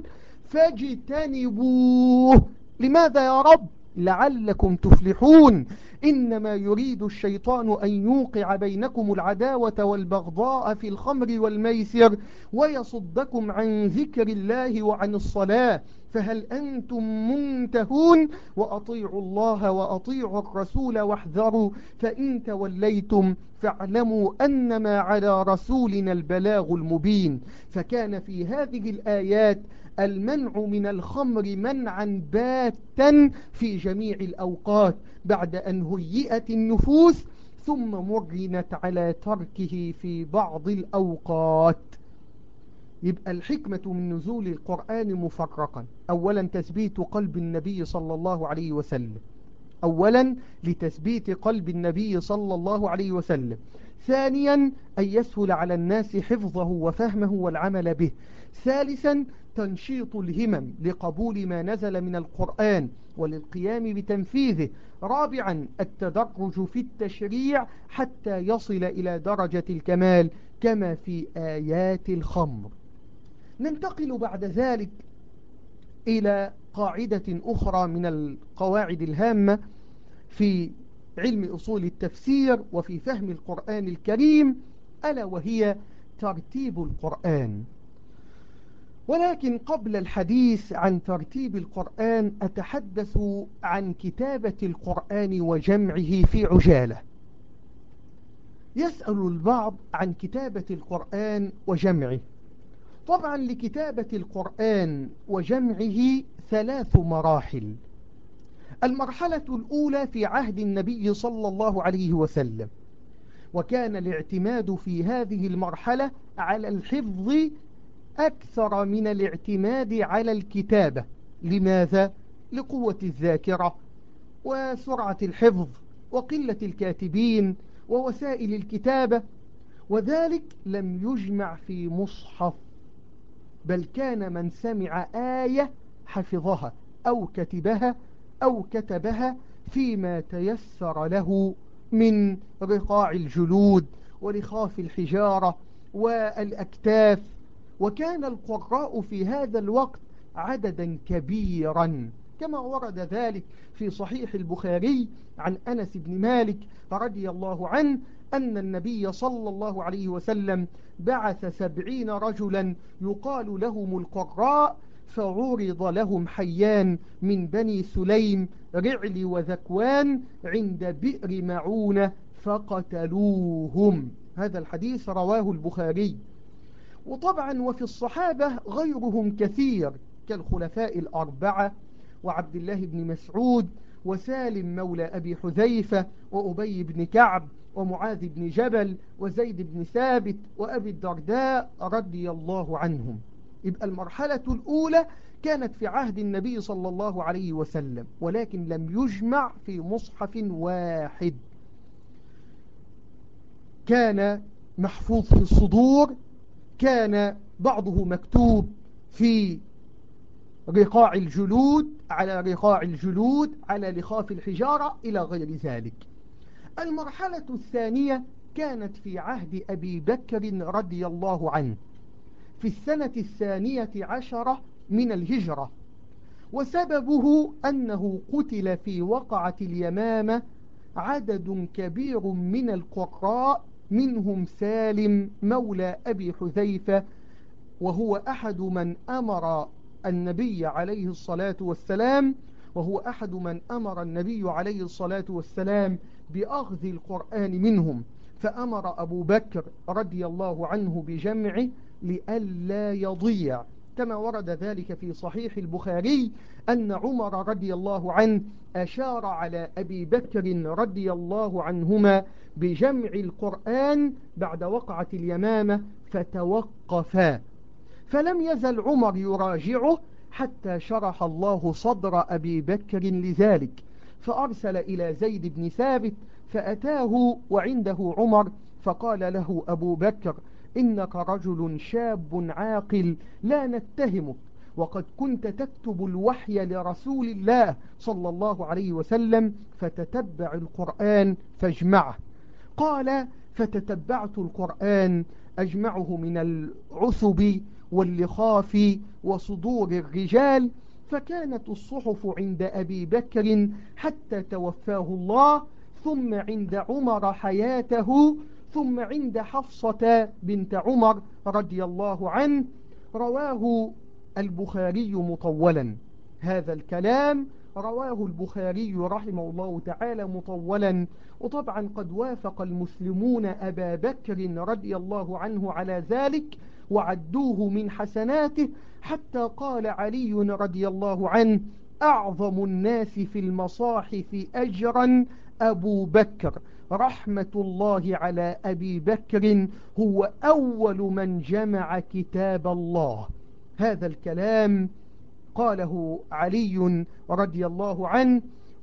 فاجتنبوه. لماذا يا رب؟ لعلكم تفلحون. إنما يريد الشيطان أن يوقع بينكم العداوة والبغضاء في الخمر والميسر ويصدكم عن ذكر الله وعن الصلاة، فهل أنتم منتهون؟ وأطيعوا الله وأطيعوا الرسول واحذروا، فإن توليتم فاعلموا أنما على رسولنا البلاغ المبين. فكان في هذه الآيات المنع من الخمر منعا باتا في جميع الأوقات بعد أن هيئت النفوس، ثم مرنت على تركه في بعض الأوقات. يبقى الحكمة من نزول القرآن مفرقا: أولا تثبيت قلب النبي صلى الله عليه وسلم أولا لتثبيت قلب النبي صلى الله عليه وسلم. ثانيا، أن يسهل على الناس حفظه وفهمه والعمل به. ثالثا، تنشيط الهمم لقبول ما نزل من القرآن وللقيام بتنفيذه. رابعا، التدرج في التشريع حتى يصل إلى درجة الكمال، كما في آيات الخمر. ننتقل بعد ذلك إلى قاعدة أخرى من القواعد الهامة في علم أصول التفسير وفي فهم القرآن الكريم، ألا وهي ترتيب القرآن. ولكن قبل الحديث عن ترتيب القرآن أتحدث عن كتابة القرآن وجمعه في عجالة. يسأل البعض عن كتابة القرآن وجمعه. طبعا لكتابة القرآن وجمعه ثلاث مراحل. المرحلة الأولى في عهد النبي صلى الله عليه وسلم، وكان الاعتماد في هذه المرحلة على الحفظ أكثر من الاعتماد على الكتابة. لماذا؟ لقوة الذاكرة وسرعة الحفظ وقلة الكاتبين ووسائل الكتابة، وذلك لم يجمع في مصحف، بل كان من سمع آية حفظها أو كتبها أو كتبها فيما تيسر له من رقاع الجلود ولخاف الحجارة والأكتاف. وكان القراء في هذا الوقت عددا كبيرا، كما ورد ذلك في صحيح البخاري عن أنس بن مالك رضي الله عنه أن النبي صلى الله عليه وسلم بعث سبعين رجلا يقال لهم القراء، فعرض لهم حيان من بني سليم رعل وذكوان عند بئر معونة فقتلوهم. هذا الحديث رواه البخاري. وطبعا وفي الصحابة غيرهم كثير كالخلفاء الأربعة وعبد الله بن مسعود وسالم مولى أبي حذيفة وأبي بن كعب ومعاذ بن جبل وزيد بن ثابت وأبي الدرداء رضي الله عنهم. يبقى المرحلة الأولى كانت في عهد النبي صلى الله عليه وسلم، ولكن لم يجمع في مصحف واحد، كان محفوظ في الصدور، كان بعضه مكتوب في رقاع الجلود على رقاع الجلود على لخاف الحجارة إلى غير ذلك. المرحلة الثانية كانت في عهد أبي بكر رضي الله عنه في السنة الثانية عشرة من الهجرة، وسببه أنه قتل في وقعة اليمامة عدد كبير من القراء، منهم سالم مولى أبي حذيفة، وهو أحد من أمر النبي عليه الصلاة والسلام وهو أحد من أمر النبي عليه الصلاة والسلام بأخذ القرآن منهم، فأمر أبو بكر رضي الله عنه بجمعه لئلا يضيع، كما ورد ذلك في صحيح البخاري أن عمر رضي الله عنه أشار على أبي بكر رضي الله عنهما بجمع القرآن بعد وقعة اليمامة فتوقفا، فلم يزل عمر يراجعه حتى شرح الله صدر أبي بكر لذلك، فأرسل إلى زيد بن ثابت فأتاه وعنده عمر، فقال له أبو بكر: إنك رجل شاب عاقل لا نتهمك، وقد كنت تكتب الوحي لرسول الله صلى الله عليه وسلم، فتتبع القرآن فاجمعه. قال: فتتبعت القرآن أجمعه من العثب واللخاف وصدور الرجال، فكانت الصحف عند أبي بكر حتى توفاه الله، ثم عند عمر حياته، ثم عند حفصة بنت عمر رضي الله عنه. رواه البخاري مطولا، هذا الكلام رواه البخاري رحمه الله تعالى مطولا. وطبعا قد وافق المسلمون أبا بكر رضي الله عنه على ذلك وعدوه من حسناته، حتى قال علي رضي الله عنه: أعظم الناس في المصاحف أجرا أبو بكر، رحمة الله على أبي بكر، هو أول من جمع كتاب الله. هذا الكلام قاله علي رضي الله عنه،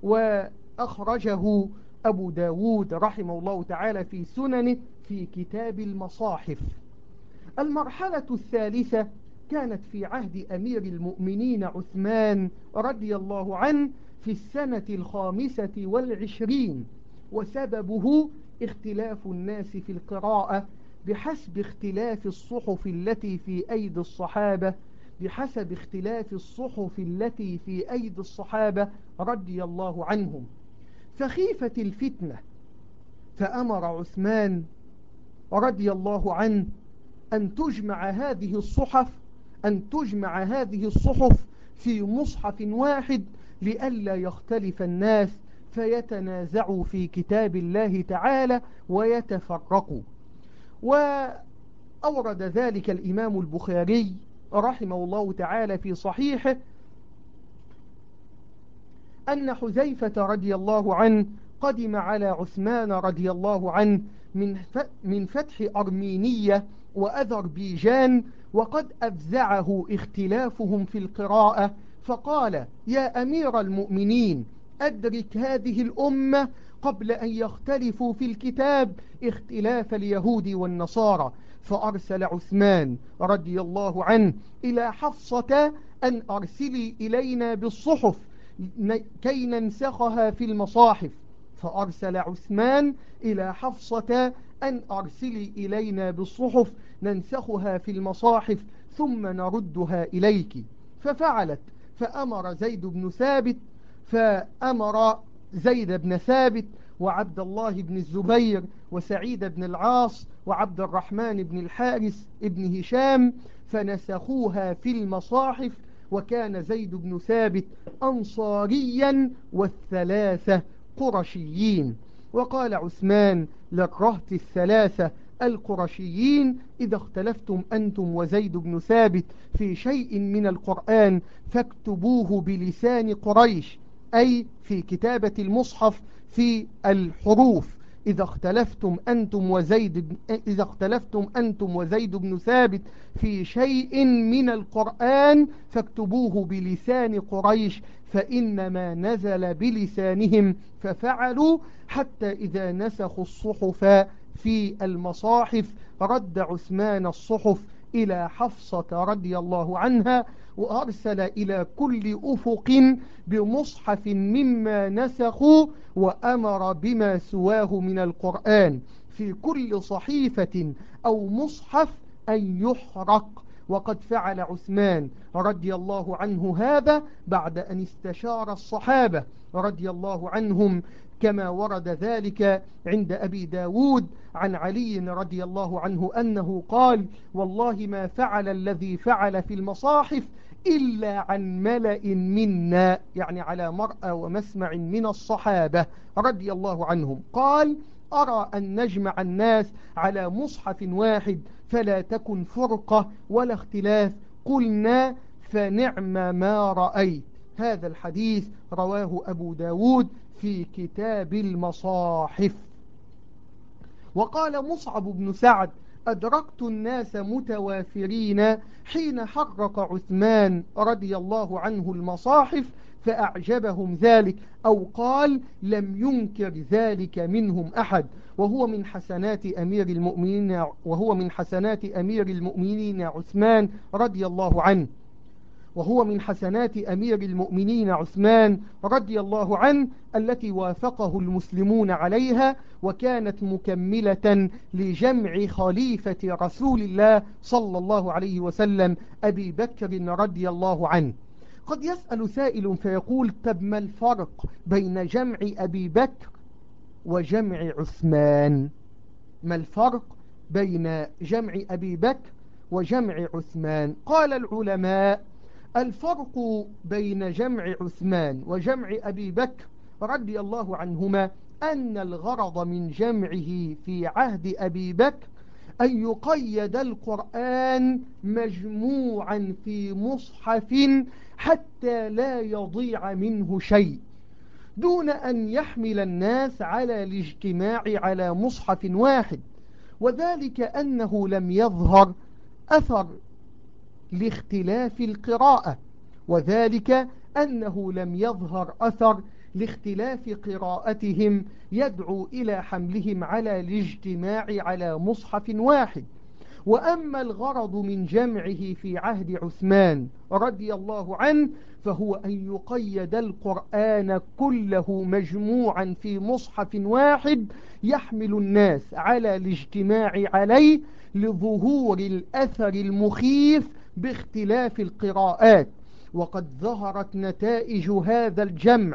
وأخرجه أبو داود رحمه الله تعالى في سننه في كتاب المصاحف. المرحلة الثالثة كانت في عهد أمير المؤمنين عثمان رضي الله عنه في السنة الخامسة والعشرين، وسببه اختلاف الناس في القراءة بحسب اختلاف الصحف التي في أيدي الصحابة بحسب اختلاف الصحف التي في أيدي الصحابة رضي الله عنهم، فخيفت الفتنة، فأمر عثمان رضي الله عنه أن تجمع هذه الصحف أن تجمع هذه الصحف في مصحف واحد لئلا يختلف الناس فيتنازعوا في كتاب الله تعالى ويتفرقوا. وأورد ذلك الإمام البخاري رحمه الله تعالى في صحيحه أن حذيفة رضي الله عنه قدم على عثمان رضي الله عنه من من فتح أرمينية وأذربيجان، وقد أفزعه اختلافهم في القراءة، فقال: يا أمير المؤمنين، أدرك هذه الأمة قبل أن يختلفوا في الكتاب اختلاف اليهود والنصارى. فأرسل عثمان رضي الله عنه إلى حفصة أن أرسلي إلينا بالصحف كي ننسخها في المصاحف. فأرسل عثمان إلى حفصة أن أرسلي إلينا بالصحف ننسخها في المصاحف ثم نردها إليك. ففعلت، فأمر زيد بن ثابت فأمر زيد بن ثابت وعبد الله بن الزبير وسعيد بن العاص وعبد الرحمن بن الحارث بن هشام فنسخوها في المصاحف. وكان زيد بن ثابت أنصاريا والثلاثة قرشيين. وقال عثمان للرهط الثلاثة القرشيين: إذا اختلفتم أنتم وزيد بن ثابت في شيء من القرآن فاكتبوه بلسان قريش، أي في كتابة المصحف في الحروف. إذا اختلفتم أنتم وزيد إذا اختلفتم أنتم وزيد بن ثابت في شيء من القرآن فاكتبوه بلسان قريش، فإنما نزل بلسانهم. ففعلوا حتى إذا نسخوا الصحف في المصاحف رد عثمان الصحف إلى حفصة رضي الله عنها، وأرسل إلى كل أفق بمصحف مما نسخوا، وأمر بما سواه من القرآن في كل صحيفة أو مصحف أن يحرق. وقد فعل عثمان رضي الله عنه هذا بعد أن استشار الصحابة رضي الله عنهم، كما ورد ذلك عند أبي داود عن علي رضي الله عنه أنه قال: والله ما فعل الذي فعل في المصاحف إلا عن ملأ منا، يعني على مرأى ومسمع من الصحابة رضي الله عنهم. قال: أرى أن نجمع الناس على مصحف واحد فلا تكن فرقة ولا اختلاف. قلنا: فنعم ما رأيت. هذا الحديث رواه أبو داود في كتاب المصاحف. وقال مصعب بن سعد: أدركت الناس متوافرين حين حرق عثمان رضي الله عنه المصاحف فأعجبهم ذلك، أو قال: لم ينكر ذلك منهم أحد. وهو من حسنات أمير المؤمنين وهو من حسنات أمير المؤمنين عثمان رضي الله عنه وهو من حسنات أمير المؤمنين عثمان رضي الله عنه التي وافقه المسلمون عليها، وكانت مكملة لجمع خليفة رسول الله صلى الله عليه وسلم أبي بكر رضي الله عنه. قد يسأل سائل فيقول: طب ما الفرق بين جمع أبي بكر وجمع عثمان؟ ما الفرق بين جمع أبي بكر وجمع عثمان؟ قال العلماء: الفرق بين جمع عثمان وجمع أبي بكر رضي الله عنهما أن الغرض من جمعه في عهد أبي بكر أن يقيد القرآن مجموعا في مصحف حتى لا يضيع منه شيء، دون أن يحمل الناس على الاجتماع على مصحف واحد. وذلك أنه لم يظهر أثر لاختلاف القراءة وذلك أنه لم يظهر أثر لاختلاف قراءتهم يدعو إلى حملهم على الاجتماع على مصحف واحد. وأما الغرض من جمعه في عهد عثمان رضي الله عنه فهو أن يقيد القرآن كله مجموعا في مصحف واحد يحمل الناس على الاجتماع عليه لظهور الأثر المخيف باختلاف القراءات. وقد ظهرت نتائج هذا الجمع،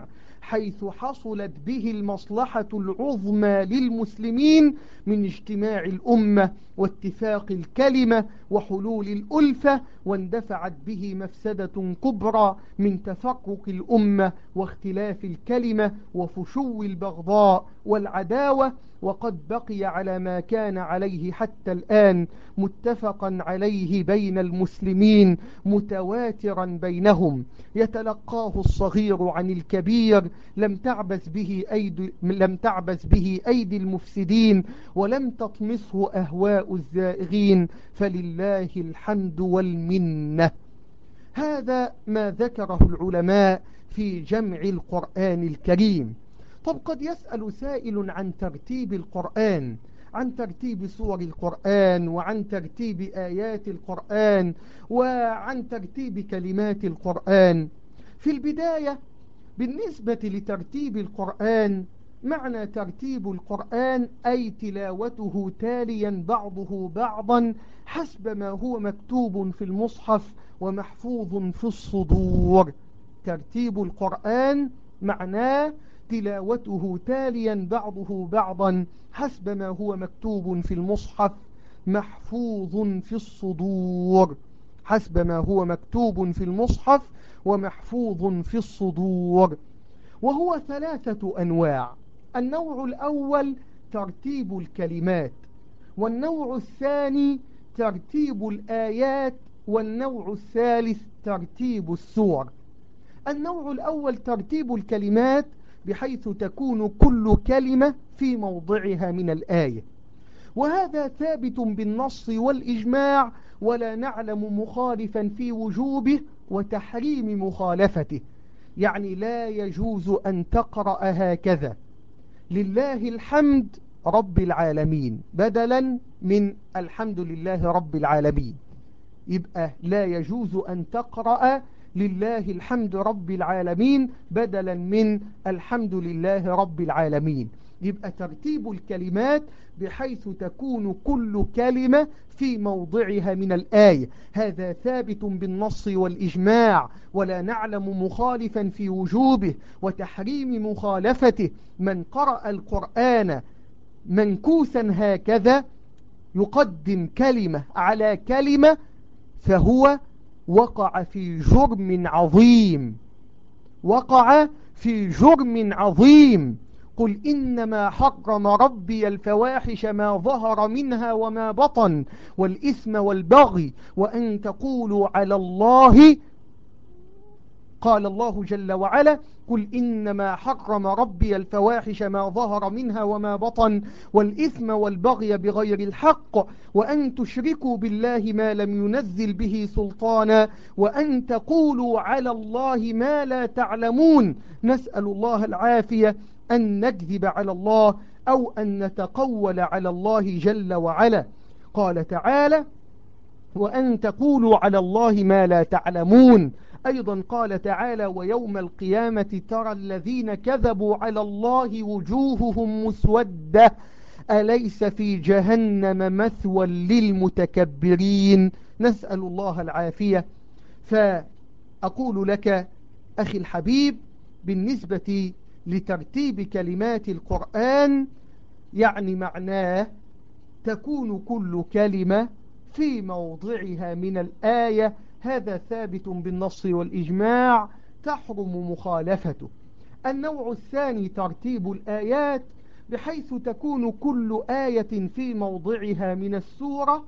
حيث حصلت به المصلحة العظمى للمسلمين من اجتماع الأمة واتفاق الكلمة وحلول الألفة، واندفعت به مفسدة كبرى من تفرق الأمة واختلاف الكلمة وفشو البغضاء والعداوة، وقد بقي على ما كان عليه حتى الآن متفقا عليه بين المسلمين متواترا بينهم، يتلقاه الصغير عن الكبير، لم تعبث به أيدي, لم تعبث به أيدي المفسدين ولم تطمسه أهواء الزائغين، فلله الحمد والمنة. هذا ما ذكره العلماء في جمع القرآن الكريم. طب قد يسأل سائل عن ترتيب القرآن، عن ترتيب سور القرآن، وعن ترتيب آيات القرآن، وعن ترتيب كلمات القرآن. في البداية بالنسبة لترتيب القرآن، معنى ترتيب القرآن أي تلاوته تاليا بعضه بعضا حسب ما هو مكتوب في المصحف ومحفوظ في الصدور. ترتيب القرآن معناه تلاوته تاليا بعضه بعضا حسب ما هو مكتوب في المصحف محفوظ في الصدور، حسب ما هو مكتوب في المصحف ومحفوظ في الصدور. وهو ثلاثة أنواع: النوع الأول ترتيب الكلمات، والنوع الثاني ترتيب الآيات، والنوع الثالث ترتيب السور. النوع الأول ترتيب الكلمات، بحيث تكون كل كلمة في موضعها من الآية، وهذا ثابت بالنص والإجماع، ولا نعلم مخالفا في وجوبه وتحريم مخالفته. يعني لا يجوز أن تقرأ هكذا: لله الحمد رب العالمين بدلا من الحمد لله رب العالمين. يبقى لا يجوز أن تقرأ لله الحمد رب العالمين بدلا من الحمد لله رب العالمين. يبقى ترتيب الكلمات بحيث تكون كل كلمة في موضعها من الآية، هذا ثابت بالنص والإجماع، ولا نعلم مخالفا في وجوبه وتحريم مخالفته. من قرأ القرآن منكوسا هكذا يقدم كلمة على كلمة فهو وقع في جرم عظيم، وقع في جرم عظيم. قل إنما حرم ربي الفواحش ما ظهر منها وما بطن والإثم والبغي وأن تقولوا على الله. قال الله جل وعلا: قل إنما حرم ربي الفواحش ما ظهر منها وما بطن والإثم والبغي بغير الحق وأن تشركوا بالله ما لم ينزل به سلطانا وأن تقولوا على الله ما لا تعلمون. نسأل الله العافية أن نكذب على الله أو أن نتقول على الله جل وعلا. قال تعالى: وأن تقولوا على الله ما لا تعلمون. أيضا قال تعالى: ويوم القيامة ترى الذين كذبوا على الله وجوههم مسودة أليس في جهنم مثوى للمتكبرين. نسأل الله العافية. فأقول لك أخي الحبيب، بالنسبة لترتيب كلمات القرآن يعني معناه تكون كل كلمة في موضعها من الآية، هذا ثابت بالنص والإجماع، تحرم مخالفته. النوع الثاني ترتيب الآيات، بحيث تكون كل آية في موضعها من السورة،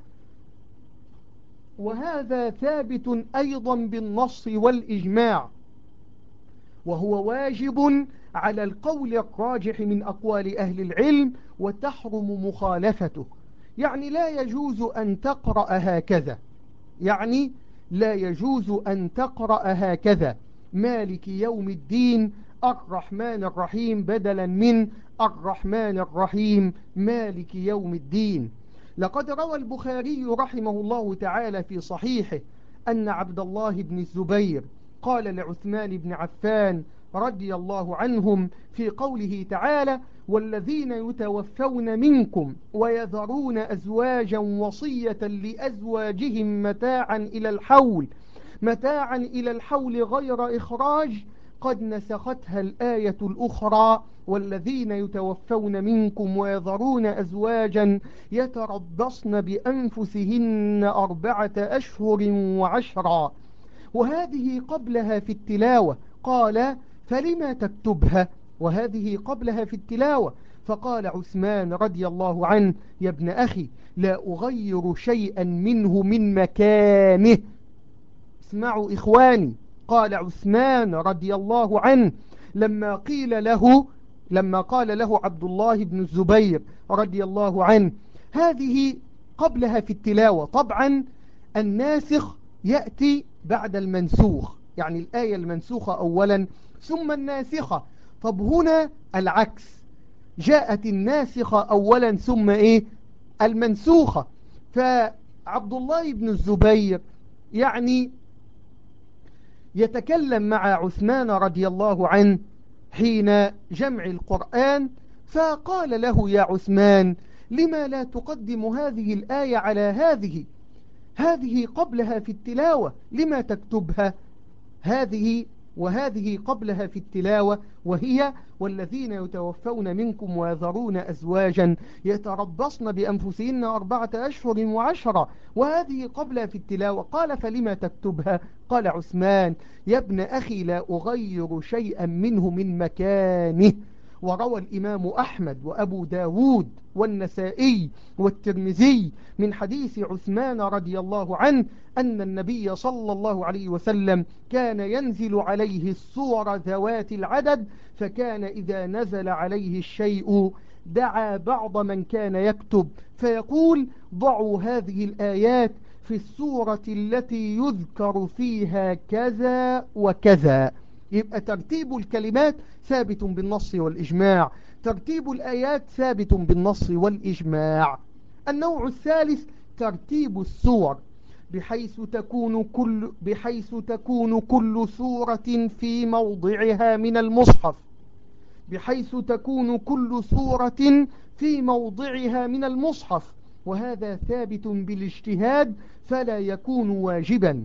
وهذا ثابت أيضا بالنص والإجماع، وهو واجب على القول الراجح من أقوال أهل العلم، وتحرم مخالفته. يعني لا يجوز أن تقرأ هكذا، يعني لا يجوز أن تقرأ هكذا: مالك يوم الدين الرحمن الرحيم بدلا من الرحمن الرحيم مالك يوم الدين. لقد روى البخاري رحمه الله تعالى في صحيحه أن عبد الله بن الزبير قال لعثمان بن عفان رضي الله عنهم في قوله تعالى: والذين يتوفون منكم ويذرون أزواجا وصية لأزواجهم متاعا إلى الحول متاعا إلى الحول غير إخراج، قد نسختها الآية الأخرى والذين يتوفون منكم ويذرون أزواجا يتربصن بأنفسهن أربعة أشهر وعشرا، وهذه قبلها في التلاوة. قال فلما تكتبها، وهذه قبلها في التلاوة. فقال عثمان رضي الله عنه يا ابن أخي لا أغير شيئا منه من مكانه. اسمعوا إخواني، قال عثمان رضي الله عنه لما قيل له لما قال له عبد الله بن الزبير رضي الله عنه هذه قبلها في التلاوة. طبعا الناسخ يأتي بعد المنسوخ، يعني الآية المنسوخة أولا ثم الناسخة. طب هنا العكس، جاءت الناسخة أولا ثم إيه المنسوخة. فعبد الله بن الزبير يعني يتكلم مع عثمان رضي الله عنه حين جمع القرآن، فقال له يا عثمان لما لا تقدم هذه الآية على هذه هذه قبلها في التلاوة، لما تكتبها هذه وهذه قبلها في التلاوة، وهي والذين يتوفون منكم ويذرون أزواجا يتربصن بأنفسهن أربعة أشهر وعشرة، وهذه قبلها في التلاوة. قال فلما تكتبها؟ قال عثمان يا ابن أخي لا أغير شيئا منه من مكانه. وروى الإمام أحمد وأبو داود والنسائي والترمذي من حديث عثمان رضي الله عنه أن النبي صلى الله عليه وسلم كان ينزل عليه السور ذوات العدد، فكان إذا نزل عليه الشيء دعا بعض من كان يكتب فيقول ضعوا هذه الآيات في السورة التي يذكر فيها كذا وكذا. يبقى ترتيب الكلمات ثابت بالنص والإجماع، ترتيب الآيات ثابت بالنص والإجماع. النوع الثالث ترتيب السور بحيث تكون كل بحيث تكون كل سورة في موضعها من المصحف بحيث تكون كل سورة في موضعها من المصحف وهذا ثابت بالاجتهاد فلا يكون واجبا،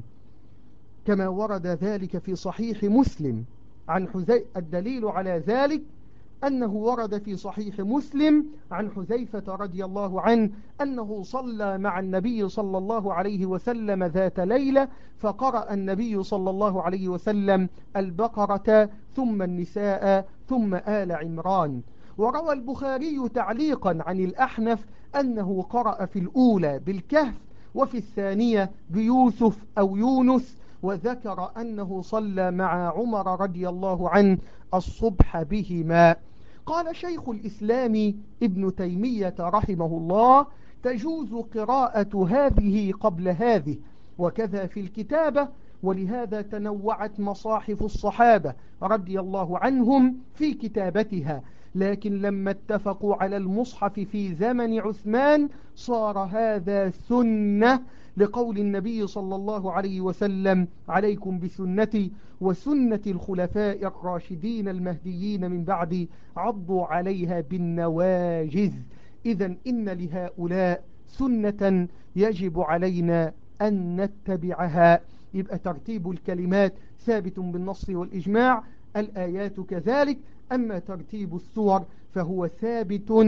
كما ورد ذلك في صحيح مسلم عن حذيفة. الدليل على ذلك أنه ورد في صحيح مسلم عن حذيفة رضي الله عنه أنه صلى مع النبي صلى الله عليه وسلم ذات ليلة، فقرأ النبي صلى الله عليه وسلم البقرة ثم النساء ثم آل عمران. وروى البخاري تعليقا عن الأحنف أنه قرأ في الأولى بالكهف وفي الثانية بيوسف أو يونس، وذكر أنه صلى مع عمر رضي الله عنه الصبح بهما. قال شيخ الإسلام ابن تيمية رحمه الله تجوز قراءة هذه قبل هذه، وكذا في الكتابة، ولهذا تنوعت مصاحف الصحابة رضي الله عنهم في كتابتها، لكن لما اتفقوا على المصحف في زمن عثمان صار هذا سنة لقول النبي صلى الله عليه وسلم عليكم بسنتي وسنة الخلفاء الراشدين المهديين من بعد عضوا عليها بالنواجذ. إذن إن لهؤلاء سنة يجب علينا أن نتبعها. يبقى ترتيب الكلمات ثابت بالنص والإجماع، الآيات كذلك. أما ترتيب السور فهو ثابت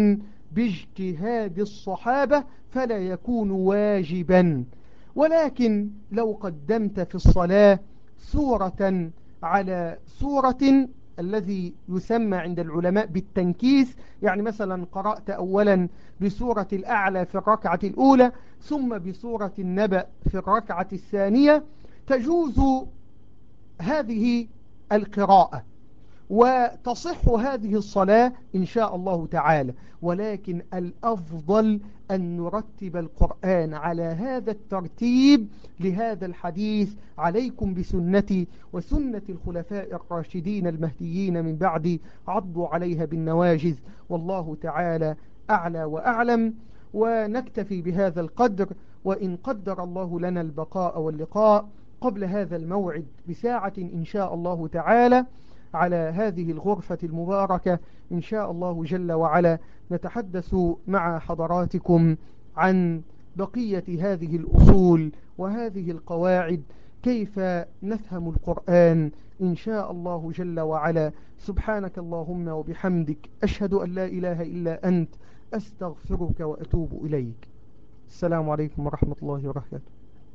باجتهاد الصحابة فلا يكون واجبا. ولكن لو قدمت في الصلاة سورة على سورة، الذي يسمى عند العلماء بالتنكيس، يعني مثلا قرأت أولا بسورة الأعلى في الركعة الأولى ثم بسورة النبأ في الركعة الثانية، تجوز هذه القراءة وتصح هذه الصلاة إن شاء الله تعالى. ولكن الأفضل أن نرتب القرآن على هذا الترتيب لهذا الحديث عليكم بسنتي وسنة الخلفاء الراشدين المهديين من بعد عضوا عليها بالنواجذ. والله تعالى أعلى وأعلم. ونكتفي بهذا القدر، وإن قدر الله لنا البقاء واللقاء قبل هذا الموعد بساعة إن شاء الله تعالى على هذه الغرفة المباركة إن شاء الله جل وعلا، نتحدث مع حضراتكم عن بقية هذه الأصول وهذه القواعد كيف نفهم القرآن إن شاء الله جل وعلا. سبحانك اللهم وبحمدك، أشهد أن لا إله إلا أنت، أستغفرك وأتوب إليك. السلام عليكم ورحمة الله وبركاته.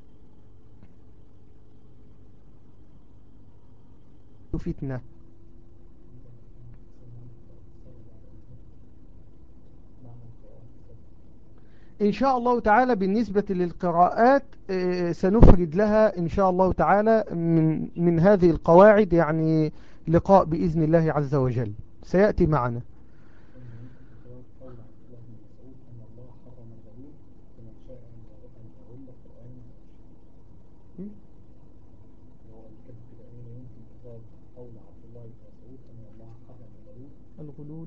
فتنة. إن شاء الله تعالى بالنسبة للقراءات سنفرد لها إن شاء الله تعالى من, من هذه القواعد يعني لقاء بإذن الله عز وجل سيأتي معنا. الغلول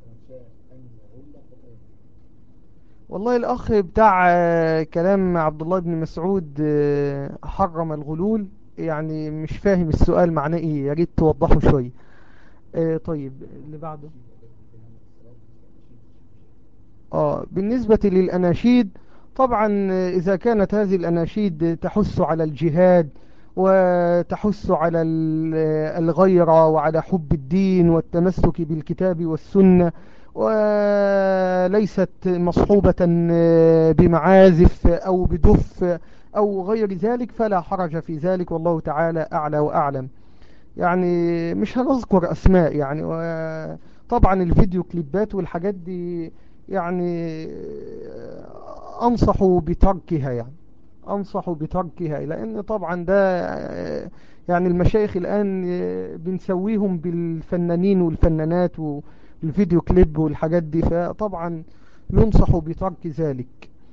والله الأخ بتاع كلام عبد الله بن مسعود حرم الغلول، يعني مش فاهم السؤال معناه ايه، يا ريت توضحه شوية. طيب اللي بعده. اه بالنسبة للأناشيد، طبعا إذا كانت هذه الأناشيد تحث على الجهاد وتحث على الغيرة وعلى حب الدين والتمسك بالكتاب والسنة وليست مصحوبة بمعازف أو بدف أو غير ذلك فلا حرج في ذلك، والله تعالى أعلى وأعلم. يعني مش هنذكر أسماء يعني، طبعا الفيديو كليبات والحاجات دي يعني أنصح بتركها، يعني أنصح بتركها، لأن طبعا ده يعني المشايخ الآن بنسويهم بالفنانين والفنانات والفيديو كليب والحاجات دي، فطبعا ينصح بترك ذلك.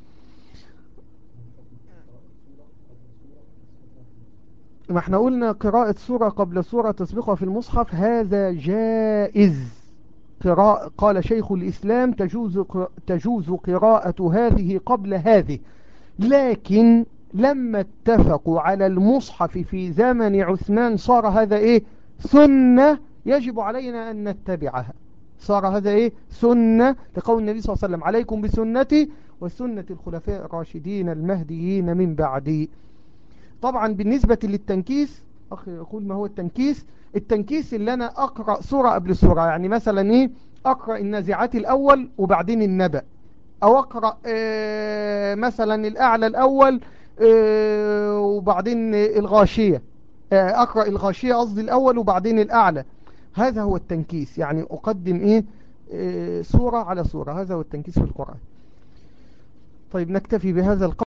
ما احنا قلنا قراءة سورة قبل سورة تسبقها في المصحف هذا جائز. قراءة قال شيخ الإسلام تجوز تجوز قراءة هذه قبل هذه، لكن لما اتفقوا على المصحف في زمن عثمان صار هذا ايه سنة يجب علينا ان نتبعها، صار هذا ايه سنة لقول النبي صلى الله عليه وسلم عليكم بسنتي وسنة الخلفاء الراشدين المهديين من بعدي. طبعا بالنسبة للتنكيس، اخي يقول ما هو التنكيس؟ التنكيس اللي انا اقرأ سورة قبل سورة، يعني مثلا ايه اقرأ النازعات الاول وبعدين النبأ، او اقرأ آه مثلا الاعلى الاول آه وبعدين الغاشية، آه اقرأ الغاشية قصدي الاول وبعدين الاعلى. هذا هو التنكيس، يعني اقدم ايه آه سورة على سورة، هذا هو التنكيس في القرآن. طيب نكتفي بهذا القدر.